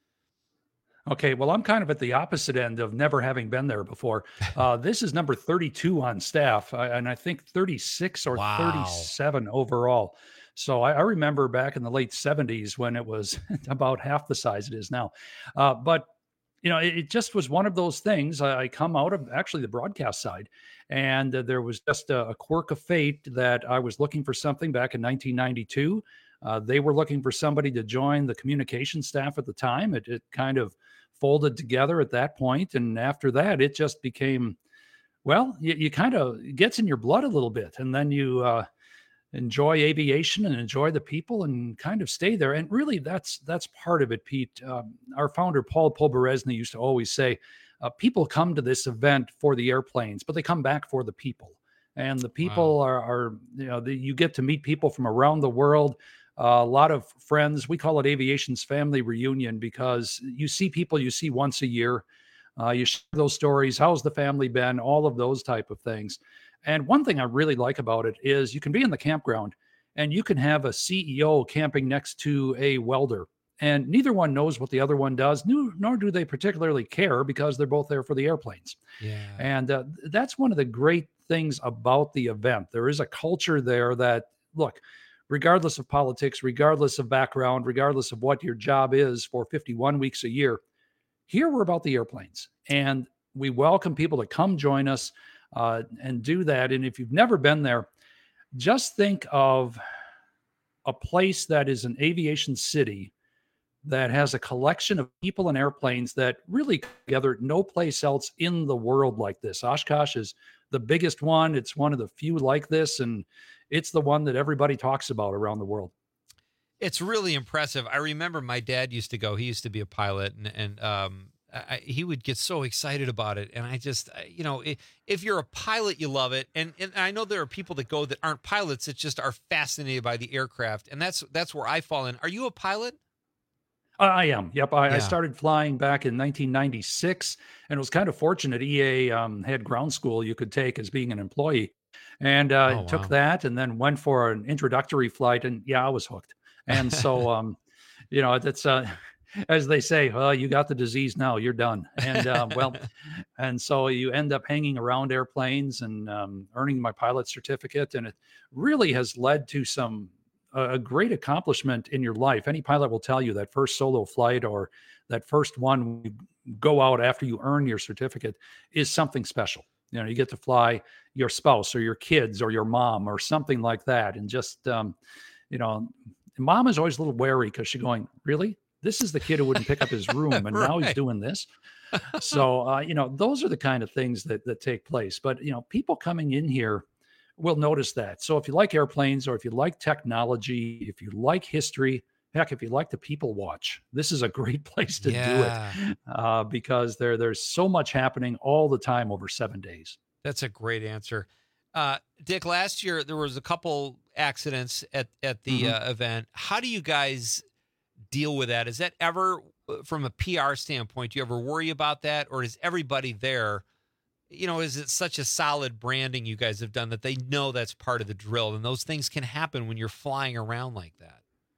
S8: Okay, well, I'm kind of at the opposite end of never having been there before. Uh, this is number thirty-two on staff, uh, and I think thirty-six or
S19: Wow.
S8: thirty-seven overall. So I, I remember back in the late seventies when it was about half the size it is now. Uh, but, you know, it, it just was one of those things. I, I come out of actually the broadcast side, and uh, there was just a, a quirk of fate that I was looking for something back in nineteen ninety-two. Uh, they were looking for somebody to join the communication staff at the time. It, it kind of folded together at that point, and after that, it just became, well, you, you kind of it gets in your blood a little bit, and then you uh, enjoy aviation and enjoy the people, and kind of stay there. And really, that's that's part of it, Pete. Um, our founder Paul Poberezny used to always say, uh, "People come to this event for the airplanes, but they come back for the people." And the people are, are, you know, the, you get to meet people from around the world. Uh, a lot of friends. We call it Aviation's Family Reunion because you see people you see once a year. Uh, you share those stories. How's the family been? All of those type of things. And one thing I really like about it is you can be in the campground and you can have a C E O camping next to a welder. And neither one knows what the other one does, nor, nor do they particularly care because they're both there for the airplanes.
S19: Yeah.
S8: And uh, that's one of the great things about the event. There is a culture there that, look, regardless of politics, regardless of background, regardless of what your job is for fifty-one weeks a year, here we're about the airplanes. And we welcome people to come join us uh, and do that. And if you've never been there, just think of a place that is an aviation city that has a collection of people and airplanes that really come together. No place else in the world like this. Oshkosh is the biggest one. It's one of the few like this, and it's the one that everybody talks about around the world.
S19: It's really impressive. I remember my dad used to go. He used to be a pilot, and and um, I, he would get so excited about it. And I just, I- you know, if, if you're a pilot, you love it. And and I know there are people that go that aren't pilots that just are fascinated by the aircraft, and that's that's where I fall in. Are you a pilot?
S8: Uh, I am. Yep. I,
S19: Yeah.
S8: I started flying back in nineteen ninety-six, and it was kind of fortunate. E A um, had ground school you could take as being an employee, and uh,
S19: Oh,
S8: took
S19: wow.
S8: that, and then went for an introductory flight, and yeah, I was hooked. And so, um, you know, that's uh, as they say, well, you got the disease now, you're done. And uh, well, and so you end up hanging around airplanes and um, earning my pilot certificate, and it really has led to some a a great accomplishment in your life. Any pilot will tell you that first solo flight or that first one when you go out after you earn your certificate is something special. You know, you get to fly your spouse or your kids or your mom or something like that. And just, um, you know, mom is always a little wary because she's going, really? This is the kid who wouldn't pick up his room and now he's
S19: Right.
S8: doing this. So, uh, you know, those are the kind of things that, that take place. But, you know, people coming in here will notice that. So if you like airplanes or if you like technology, if you like history, heck, if you like the people watch, this is a great place to
S19: Yeah.
S8: do it uh, because there there's so much happening all the time over seven days.
S19: That's a great answer. Uh, Dick, last year there was a couple accidents at, at the
S8: Mhm.
S19: uh, event. How do you guys deal with that? Is that ever, uh, from a P R standpoint, do you ever worry about that? Or is everybody there, you know, is it such a solid branding you guys have done that they know that's part of the drill and those things can happen when you're flying around like that?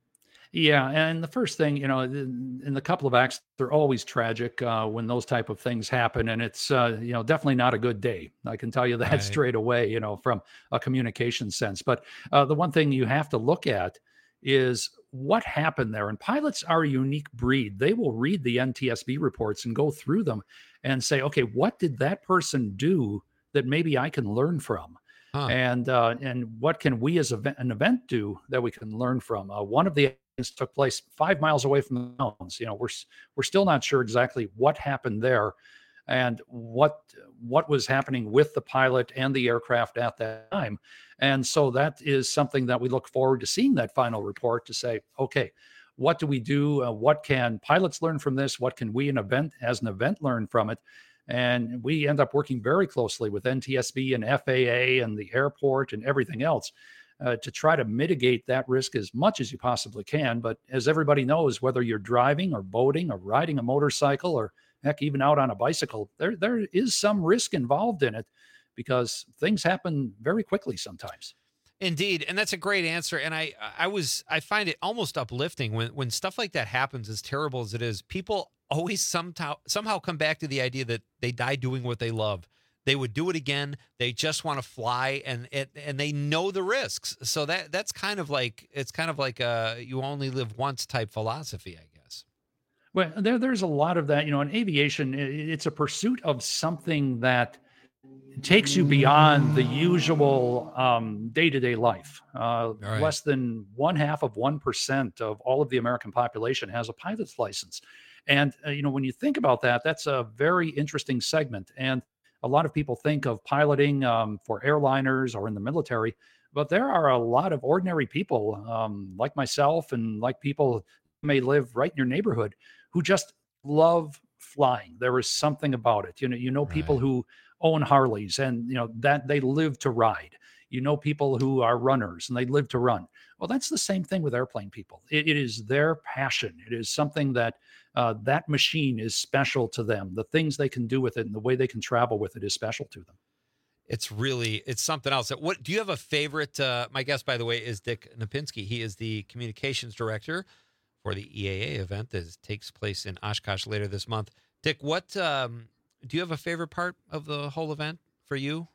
S8: Yeah, and the first thing, you know, in, in the couple of acts, they're always tragic uh, when those type of things happen, and it's uh, you know definitely not a good day. I can tell you that
S19: Right.
S8: straight away, you know, from a communication sense. But uh, the one thing you have to look at is what happened there. And pilots are a unique breed. They will read the N T S B reports and go through them and say, okay, what did that person do that maybe I can learn from?
S19: Huh.
S8: And uh, and what can we as a, an event do that we can learn from? Uh, one of the accidents took place five miles away from the mountains. You know, we're s- we're still not sure exactly what happened there, and what what was happening with the pilot and the aircraft at that time. And so that is something that we look forward to seeing that final report to say, okay, what do we do? Uh, what can pilots learn from this? What can we an event as an event learn from it? And we end up working very closely with N T S B and F A A and the airport and everything else uh, to try to mitigate that risk as much as you possibly can. But as everybody knows, whether you're driving or boating or riding a motorcycle or heck, even out on a bicycle, there there is some risk involved in it because things happen very quickly sometimes.
S19: Indeed, and that's a great answer. And I, I was, I find it almost uplifting when when stuff like that happens. As terrible as it is, people always somehow somehow come back to the idea that they die doing what they love. They would do it again. They just want to fly, and it, and they know the risks. So that that's kind of like it's kind of like a you only live once type philosophy, I guess.
S8: Well, there, there's a lot of that. You know, in aviation, i- it's a pursuit of something that takes you beyond the usual um, day-to-day life. Uh,
S19: right.
S8: Less than one half of one percent of all of the American population has a pilot's license. And, uh, you know, when you think about that, that's a very interesting segment. And a lot of people think of piloting um, for airliners or in the military, but there are a lot of ordinary people um, like myself and like people who may live right in your neighborhood who just love flying. There is something about it. You know, you know people
S19: Right.
S8: who own Harleys and you know that they live to ride. You know people who are runners and they live to run. Well, that's the same thing with airplane people. It, it is their passion. It is something that uh, that machine is special to them. The things they can do with it and the way they can travel with it is special to them.
S19: It's really it's something else. What do you have a favorite? Uh, my guest, by the way, is Dick Napinski. He is the communications director for the E A A event that is- takes place in Oshkosh later this month. Dick, what um, do you have a favorite part of the whole event for you?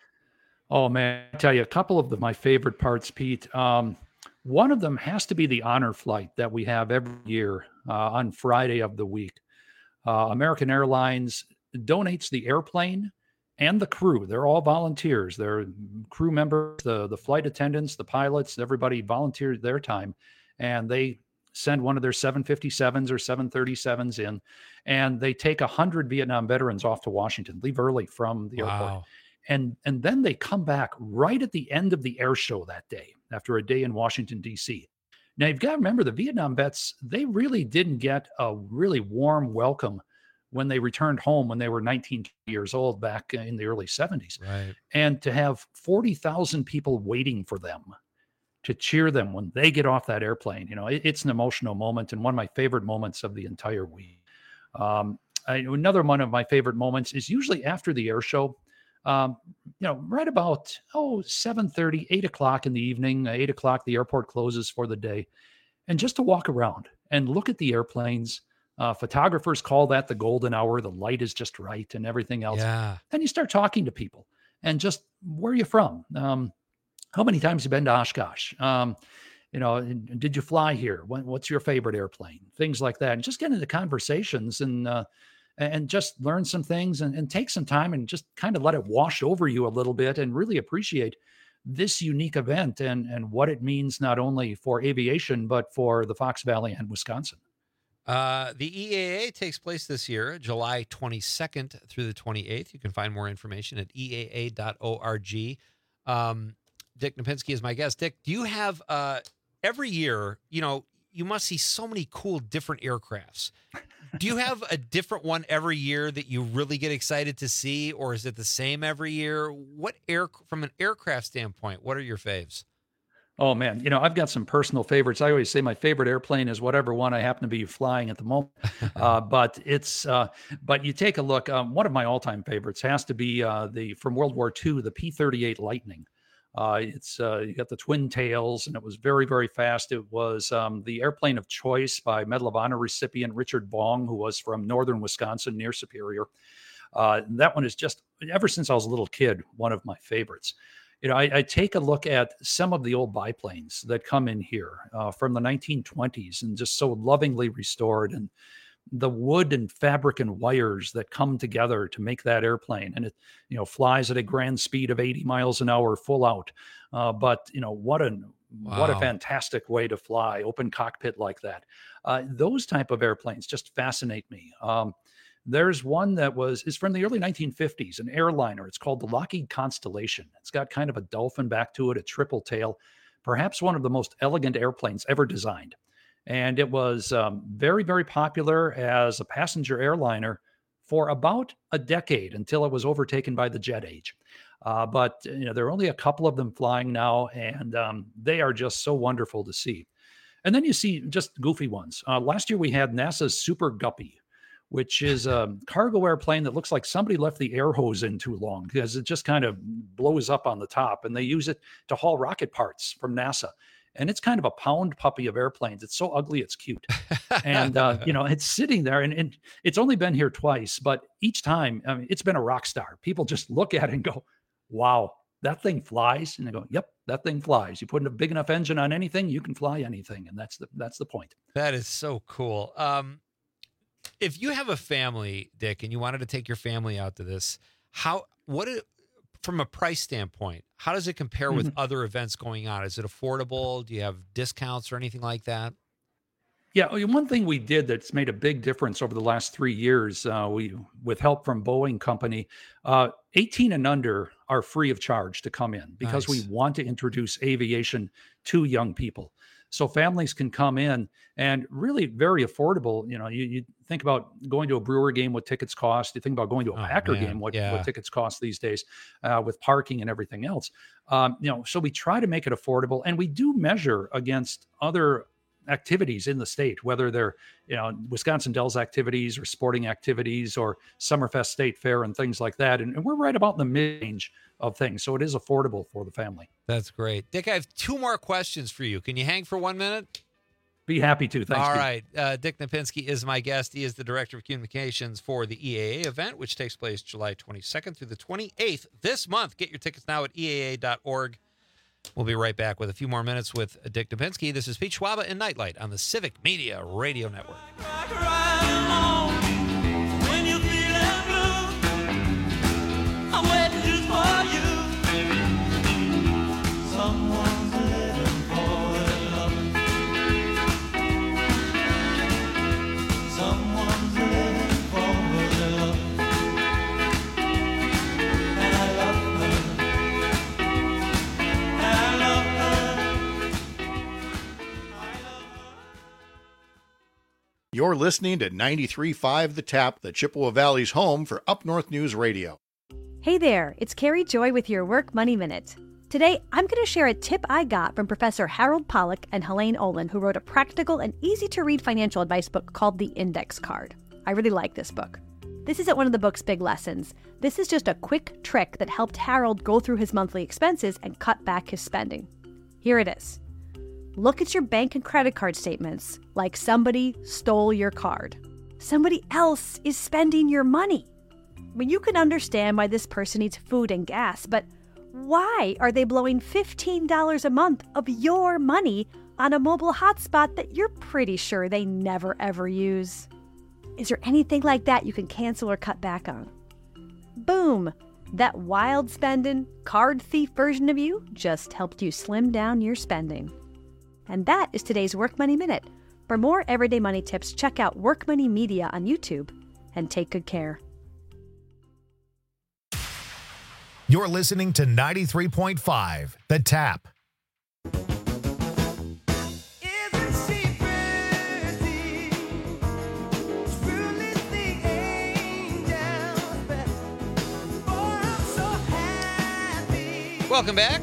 S8: Oh man, I tell you a couple of the, my favorite parts, Pete. Um, one of them has to be the honor flight that we have every year uh, on Friday of the week. Uh, American Airlines donates the airplane and the crew. They're all volunteers. They're crew members, the the flight attendants, the pilots, everybody volunteers their time, and they send one of their seven fifty-sevens or seven thirty-sevens in, and they take one hundred Vietnam veterans off to Washington, leave early from the airport.
S19: Wow.
S8: And, and then they come back right at the end of the air show that day after a day in Washington, D C. Now, you've got to remember the Vietnam vets, they really didn't get a really warm welcome when they returned home when they were nineteen years old back in the early seventies.
S19: Right.
S8: And to have forty thousand people waiting for them to cheer them when they get off that airplane, you know, it, it's an emotional moment and one of my favorite moments of the entire week. Um, I, another one of my favorite moments is usually after the air show. Um, you know, right about, oh, seven thirty, eight o'clock in the evening, eight o'clock, the airport closes for the day. And just to walk around and look at the airplanes. Uh, photographers call that the golden hour. The light is just right and everything else.
S19: Yeah.
S8: Then you start talking to people and just, where are you from? Um, how many times have you been to Oshkosh? Um, you know, did you fly here? What, what's your favorite airplane? Things like that. And just get into conversations and, uh, and just learn some things and, and take some time and just kind of let it wash over you a little bit and really appreciate this unique event and, and what it means not only for aviation, but for the Fox Valley and Wisconsin.
S19: Uh, the E A A takes place this year, July twenty-second through the twenty-eighth. You can find more information at E A A dot org. Um, Dick Knapinski is my guest. Dick, do you have, uh, every year, you know, you must see so many cool different aircrafts. Do you have a different one every year that you really get excited to see, or is it the same every year? What air, from an aircraft standpoint, what are your faves?
S8: Oh man, you know, I've got some personal favorites. I always say my favorite airplane is whatever one I happen to be flying at the moment. uh, but it's, uh, but you take a look. Um, one of my all-time favorites has to be uh, the from World War Two, the P thirty-eight Lightning. Uh, it's uh, you got the twin tails, and it was very, very fast. It was um, the airplane of choice by Medal of Honor recipient Richard Bong, who was from northern Wisconsin near Superior. Uh, that one is just, ever since I was a little kid, one of my favorites. You know, I, I take a look at some of the old biplanes that come in here uh, from the nineteen twenties and just so lovingly restored, and the wood and fabric and wires that come together to make that airplane. And it, you know, flies at a grand speed of eighty miles an hour full out. Uh, but, you know, what a, wow. what a fantastic way to fly, open cockpit like that. Uh, those type of airplanes just fascinate me. Um, There's one that was is from the early nineteen fifties, an airliner. It's called the Lockheed Constellation. It's got kind of a dolphin back to it, a triple tail, perhaps one of the most elegant airplanes ever designed. And it was um, very, very popular as a passenger airliner for about a decade until it was overtaken by the jet age. Uh, but you know, there are only a couple of them flying now, and um, they are just so wonderful to see. And then you see just goofy ones. Uh, last year we had NASA's Super Guppy, which is a cargo airplane that looks like somebody left the air hose in too long because it just kind of blows up on the top, and they use it to haul rocket parts from NASA. And it's kind of a pound puppy of airplanes. It's so ugly, it's cute. And, uh, you know, it's sitting there, and, and it's only been here twice, but each time, I mean, it's been a rock star. People just look at it and go, wow, that thing flies. And they go, yep, that thing flies. You put a big enough engine on anything, you can fly anything. And that's the, that's the point.
S19: That is so cool. Um, If you have a family, Dick, and you wanted to take your family out to this, how, what, it, from a price standpoint, how does it compare with mm-hmm. other events going on? Is it affordable? Do you have discounts or anything like that?
S8: Yeah, one thing we did that's made a big difference over the last three years, uh, we with help from Boeing Company, uh, eighteen and under are free of charge to come in because nice. we want to introduce aviation to young people. So families can come in and really very affordable. You know, you, you think about going to a Brewer game, what tickets cost. You think about going to a oh, Packer man. game, what, yeah. what tickets cost these days uh, with parking and everything else. Um, you know, so we try to make it affordable, and we do measure against other activities in the state, whether they're, you know, Wisconsin Dells activities or sporting activities or Summerfest State Fair and things like that. And, and we're right about in the mid-range of things. So it is affordable for the family.
S19: That's great. Dick, I have two more questions for you. Can you hang for one minute?
S8: Be happy to. Thanks.
S19: All
S8: Pete.
S19: right. Uh, Dick Knapinski is my guest. He is the Director of Communications for the E A A event, which takes place July twenty-second through the twenty-eighth this month. Get your tickets now at E A A dot org. We'll be right back with a few more minutes with Dick Knapinski. This is Pete Schwaba and Nightlight on the Civic Media Radio Network.
S17: You're listening to ninety-three point five The Tap, the Chippewa Valley's home for Up North News Radio.
S1: Hey there, it's Carrie Joy with your Work Money Minute. Today, I'm going to share a tip I got from Professor Harold Pollack and Helene Olin, who wrote a practical and easy-to-read financial advice book called The Index Card. I really like this book. This isn't one of the book's big lessons. This is just a quick trick that helped Harold go through his monthly expenses and cut back his spending. Here it is. Look at your bank and credit card statements like somebody stole your card. Somebody else is spending your money. I mean, you can understand why this person needs food and gas, but why are they blowing fifteen dollars a month of your money on a mobile hotspot that you're pretty sure they never ever use? Is there anything like that you can cancel or cut back on? Boom! That wild spending, card thief version of you just helped you slim down your spending. And that is today's Work Money Minute. For more everyday money tips, check out Work Money Media on YouTube and take good care.
S2: You're listening to ninety-three point five The Tap.
S19: Welcome back.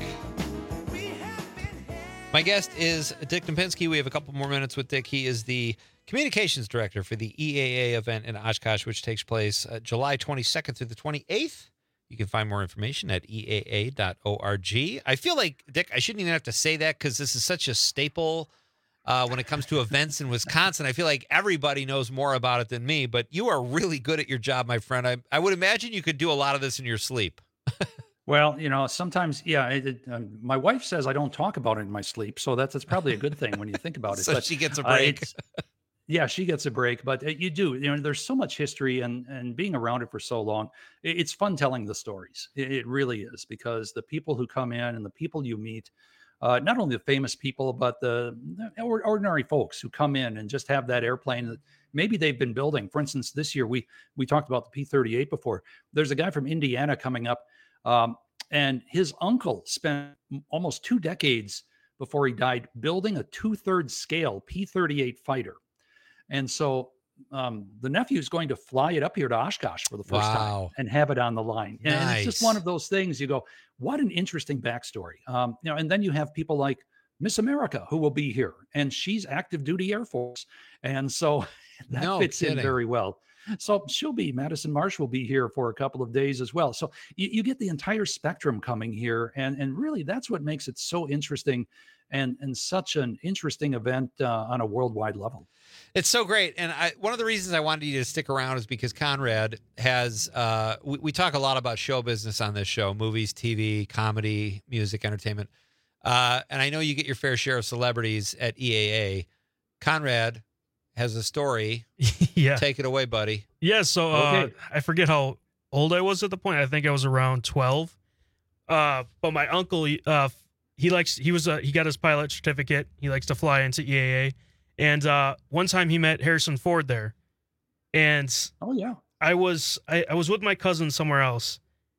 S19: My guest is Dick Knapinski. We have a couple more minutes with Dick. He is the communications director for the E A A event in Oshkosh, which takes place uh, July twenty-second through the twenty-eighth. You can find more information at E A A dot org. I feel like, Dick, I shouldn't even have to say that because this is such a staple uh, when it comes to events in Wisconsin. I feel like everybody knows more about it than me, but you are really good at your job, my friend. I, I would imagine you could do a lot of this in your sleep.
S8: Well, you know, sometimes, yeah, it, it, um, my wife says I don't talk about it in my sleep, so that's, that's probably a good thing when you think about it.
S19: So
S8: but,
S19: she gets a
S8: uh,
S19: break.
S8: it's- yeah, she gets a break, but uh, you do, you know, there's so much history and, and being around it for so long, it, it's fun telling the stories. It, it really is, because the people who come in and the people you meet, uh, not only the famous people, but the, the or- ordinary folks who come in and just have that airplane that maybe they've been building. For instance, this year, we, we talked about the P thirty-eight before. There's a guy from Indiana coming up. Um, And his uncle spent almost two decades before he died building a two-thirds scale P thirty-eight fighter. And so um, the nephew is going to fly it up here to Oshkosh for the first
S19: Wow.
S8: time and have it on the line. And it's just
S19: Nice.
S8: one of those things you go, what an interesting backstory. Um, you know, and then you have people like Miss America who will be here, and she's active duty Air Force. And so that
S19: No
S8: fits in
S19: kidding.
S8: very well. So she'll be, Madison Marsh will be here for a couple of days as well. So you, you get the entire spectrum coming here. And, and really that's what makes it so interesting and, and such an interesting event uh, on a worldwide level.
S19: It's so great. And I, one of the reasons I wanted you to stick around is because Conrad has, uh, we, we talk a lot about show business on this show, movies, T V, comedy, music, entertainment. Uh, and I know you get your fair share of celebrities at E A A. Conrad has a story.
S22: Yeah.
S19: Take it away, buddy.
S22: Yeah, so uh,
S19: Okay.
S22: I forget how old I was at the point. I think I was around twelve. Uh, but my uncle, uh, he likes he was uh, he got his pilot certificate. He likes to fly into E A A, and uh, one time he met Harrison Ford there, and
S8: oh yeah,
S22: I was I, I was with my cousin somewhere else,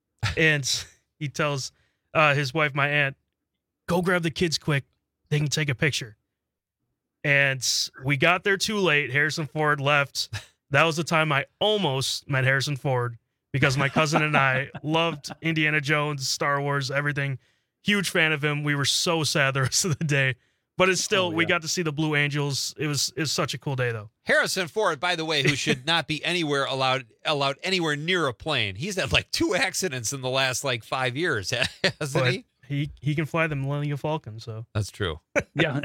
S22: and he tells uh, his wife, my aunt, go grab the kids quick. They can take a picture. And we got there too late. Harrison Ford left. That was the time I almost met Harrison Ford because my cousin and I loved Indiana Jones, Star Wars, everything. Huge fan of him. We were so sad the rest of the day. But it's still,
S19: Oh,
S22: we
S19: yeah.
S22: got to see the Blue Angels. It was, it was such a cool day, though.
S19: Harrison Ford, by the way, who should not be anywhere allowed allowed anywhere near a plane. He's had like two accidents in the last like five years, hasn't
S22: But
S19: he?
S22: he he can fly the Millennium Falcon, so.
S19: That's true.
S8: Yeah.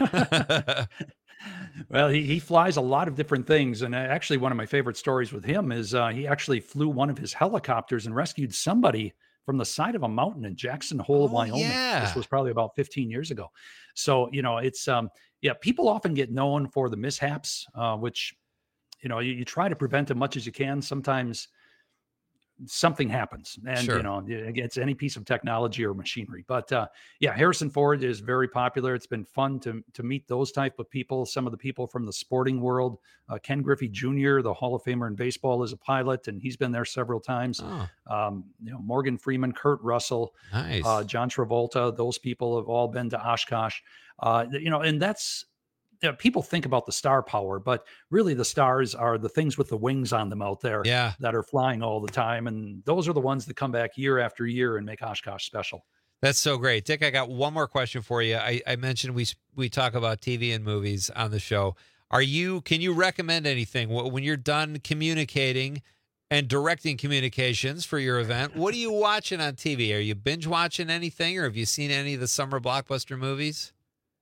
S8: Well, he, he flies a lot of different things. And uh, actually, one of my favorite stories with him is uh, he actually flew one of his helicopters and rescued somebody from the side of a mountain in Jackson Hole,
S19: Oh,
S8: Wyoming.
S19: yeah.
S8: This was probably about fifteen years ago. So, you know, it's, um, yeah, people often get known for the mishaps, uh, which, you know, you, you try to prevent as much as you can. Sometimes something happens, and
S19: Sure.
S8: you know, it's any piece of technology or machinery. But uh, yeah, Harrison Ford is very popular. It's been fun to to meet those type of people. Some of the people from the sporting world. Uh, Ken Griffey Junior, the Hall of Famer in baseball, is a pilot, and he's been there several times.
S19: Oh,
S8: Um, you know, Morgan Freeman, Kurt Russell,
S19: nice.
S8: uh, John Travolta. Those people have all been to Oshkosh. Uh, you know, and that's you know, people think about the star power, but really the stars are the things with the wings on them out there
S19: yeah.
S8: that are flying all the time. And those are the ones that come back year after year and make Oshkosh special.
S19: That's so great. Dick, I got one more question for you. I, I mentioned we we talk about T V and movies on the show. Are you, can you recommend anything when you're done communicating and directing communications for your event? What are you watching on T V? Are you binge watching anything, or have you seen any of the summer blockbuster movies?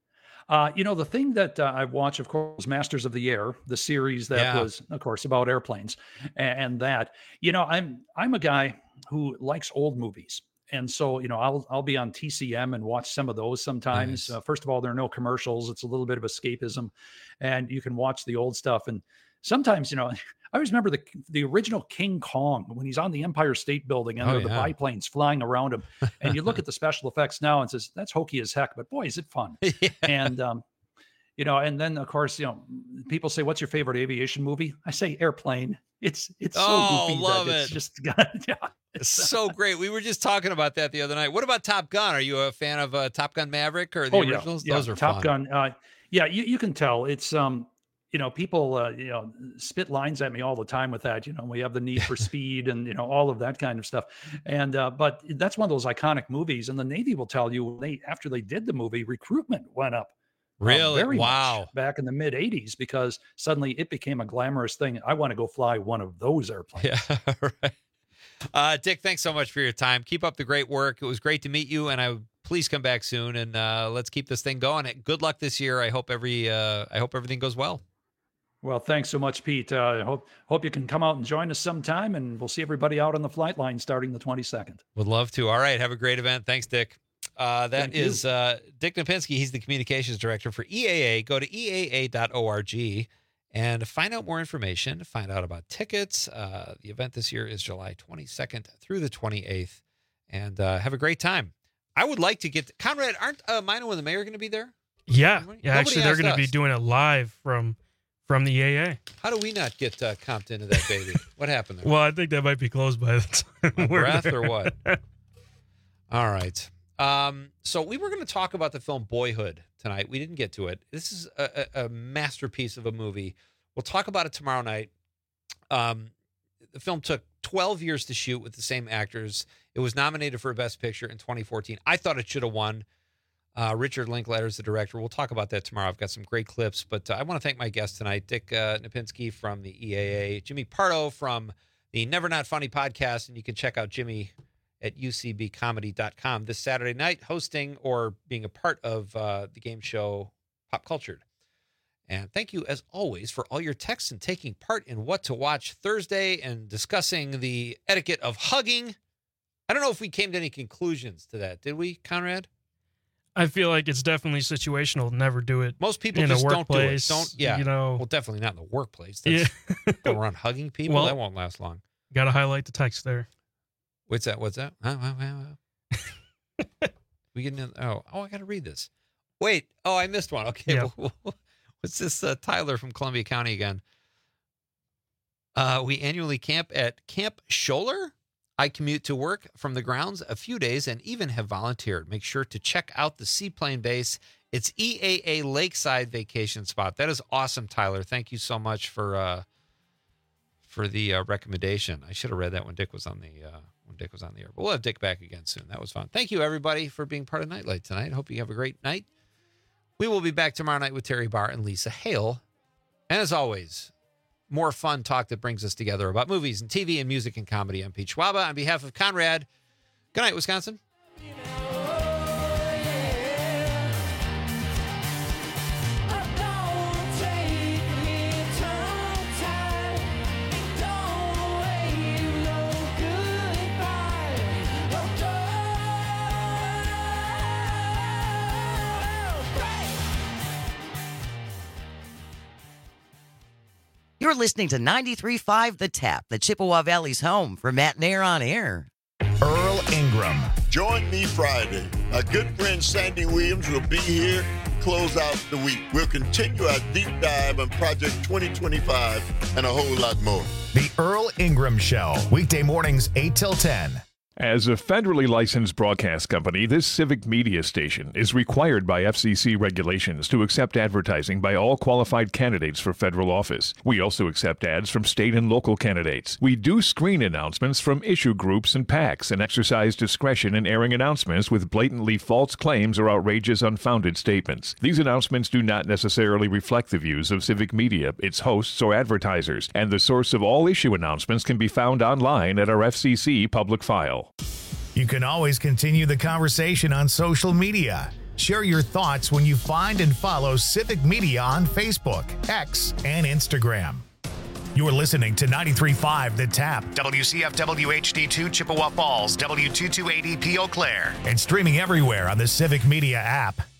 S8: Uh, you know, the thing that uh, I watch, of course, was Masters of the Air, the series that
S19: Yeah.
S8: was, of course, about airplanes, and, and that. You know, I'm I'm a guy who likes old movies, and so you know, I'll I'll be on T C M and watch some of those sometimes.
S19: Nice.
S8: Uh, first of all, there are no commercials; it's a little bit of escapism, and you can watch the old stuff. And sometimes, you know, I always remember the the original King Kong when he's on the Empire State Building and
S19: Oh,
S8: there are the
S19: yeah.
S8: biplanes flying around him, and you look at the special effects now and says that's hokey as heck, but boy, is it fun! And um, you know, and then of course, you know, people say, "What's your favorite aviation movie?" I say Airplane. It's it's so
S19: Oh,
S8: goofy
S19: love
S8: that it's
S19: it.
S8: just yeah,
S19: It's so great. We were just talking about that the other night. What about Top Gun? Are you a fan of uh, Top Gun Maverick or the
S8: oh
S19: originals?
S8: yeah, yeah.
S19: Those are
S8: Top
S19: fun.
S8: Gun. Uh, yeah, you, you can tell it's um, you know, people uh, you know spit lines at me all the time with that. You know, we have the Need for Speed and you know all of that kind of stuff. And uh, but that's one of those iconic movies. And the Navy will tell you they after they did the movie, recruitment went up. uh,
S19: Really?
S8: very much
S19: Wow.
S8: back in the mid eighties because suddenly it became a glamorous thing. I want to go fly one of those airplanes.
S19: Yeah, right. Uh, Dick, thanks so much for your time. Keep up the great work. It was great to meet you, and I please come back soon and uh, let's keep this thing going. Good luck this year. I hope every uh, I hope everything goes well.
S8: Well, thanks so much, Pete. Uh, I hope hope you can come out and join us sometime, and we'll see everybody out on the flight line starting the twenty-second.
S19: Would love to. All right, have a great event. Thanks, Dick. Uh, that
S8: Thank you.
S19: is uh, Dick Napinski. He's the communications director for E A A. Go to E A A dot org and find out more information. Find out about tickets. Uh, the event this year is July twenty-second through the twenty-eighth, and uh, have a great time. I would like to get Conrad. Aren't uh, Mino and the mayor going to be there?
S22: Yeah,
S19: Nobody
S22: yeah. Actually, they're
S19: asked
S22: going to be
S19: us.
S22: doing it live from from the A A.
S19: How do we not get uh, comped into that baby? What happened there?
S22: Well, I think that might be closed by the time
S19: My
S22: we're
S19: breath
S22: there.
S19: or what? All right. Um, so we were going to talk about the film Boyhood tonight. We didn't get to it. This is a, a, a masterpiece of a movie. We'll talk about it tomorrow night. Um, the film took twelve years to shoot with the same actors. It was nominated for Best Picture in twenty fourteen. I thought it should have won. Uh, Richard Linklater is the director. We'll talk about that tomorrow. I've got some great clips, but uh, I want to thank my guests tonight, Dick uh, Napinski from the E A A, Jimmy Pardo from the Never Not Funny podcast, and you can check out Jimmy at U C B comedy dot com this Saturday night, hosting or being a part of uh, the game show Pop Cultured. And thank you, as always, for all your texts and taking part in What to Watch Thursday and discussing the etiquette of hugging. I don't know if we came to any conclusions to that. Did we, Conrad?
S22: I feel like it's definitely situational. Never do it.
S19: Most people
S22: in
S19: just
S22: a
S19: don't do it.
S22: workplace.
S19: Don't, yeah.
S22: You know,
S19: Well, definitely not in the workplace. That's,
S22: yeah.
S19: Go around hugging people.
S22: Well-
S19: that won't last long.
S22: Got to highlight the text there.
S19: What's that? What's that? Oh, oh, oh, oh. we getting in, oh, oh, I got to read this. Wait. Oh, I missed one. Okay.
S22: Yeah.
S19: Well, what's this? Uh, Tyler from Columbia County again. Uh, we annually camp at Camp Scholler. I commute to work from the grounds a few days and even have volunteered. Make sure to check out the Seaplane Base. It's E A A Lakeside Vacation Spot. That is awesome, Tyler. Thank you so much for uh, for the uh, recommendation. I should have read that when Dick was on the uh, when Dick was on the air. But we'll have Dick back again soon. That was fun. Thank you, everybody, for being part of Nightlight tonight. Hope you have a great night. We will be back tomorrow night with Terry Barr and Lisa Hale. And as always, more fun talk that brings us together about movies and T V and music and comedy. I'm Pete Schwaba. On behalf of Conrad, good night, Wisconsin.
S9: You're listening to ninety-three point five The Tap, the Chippewa Valley's home for Matt Nair on Air.
S2: Earl Ingram.
S10: Join me Friday. My good friend Sandy Williams will be here to close out the week. We'll continue our deep dive on Project twenty twenty-five and a whole lot more.
S2: The Earl Ingram Show, weekday mornings eight till ten.
S11: As a federally licensed broadcast company, this civic media station is required by F C C regulations to accept advertising by all qualified candidates for federal office. We also accept ads from state and local candidates. We do screen announcements from issue groups and PACs and exercise discretion in airing announcements with blatantly false claims or outrageous, unfounded statements. These announcements do not necessarily reflect the views of civic media, its hosts, or advertisers, and the source of all issue announcements can be found online at our F C C public file.
S2: You can always continue the conversation on social media. Share your thoughts when you find and follow Civic Media on Facebook, X, and Instagram. You're listening to ninety-three point five The Tap, W C F W H D two Chippewa Falls, W two two eight zero P Eau Claire, and streaming everywhere on the Civic Media app.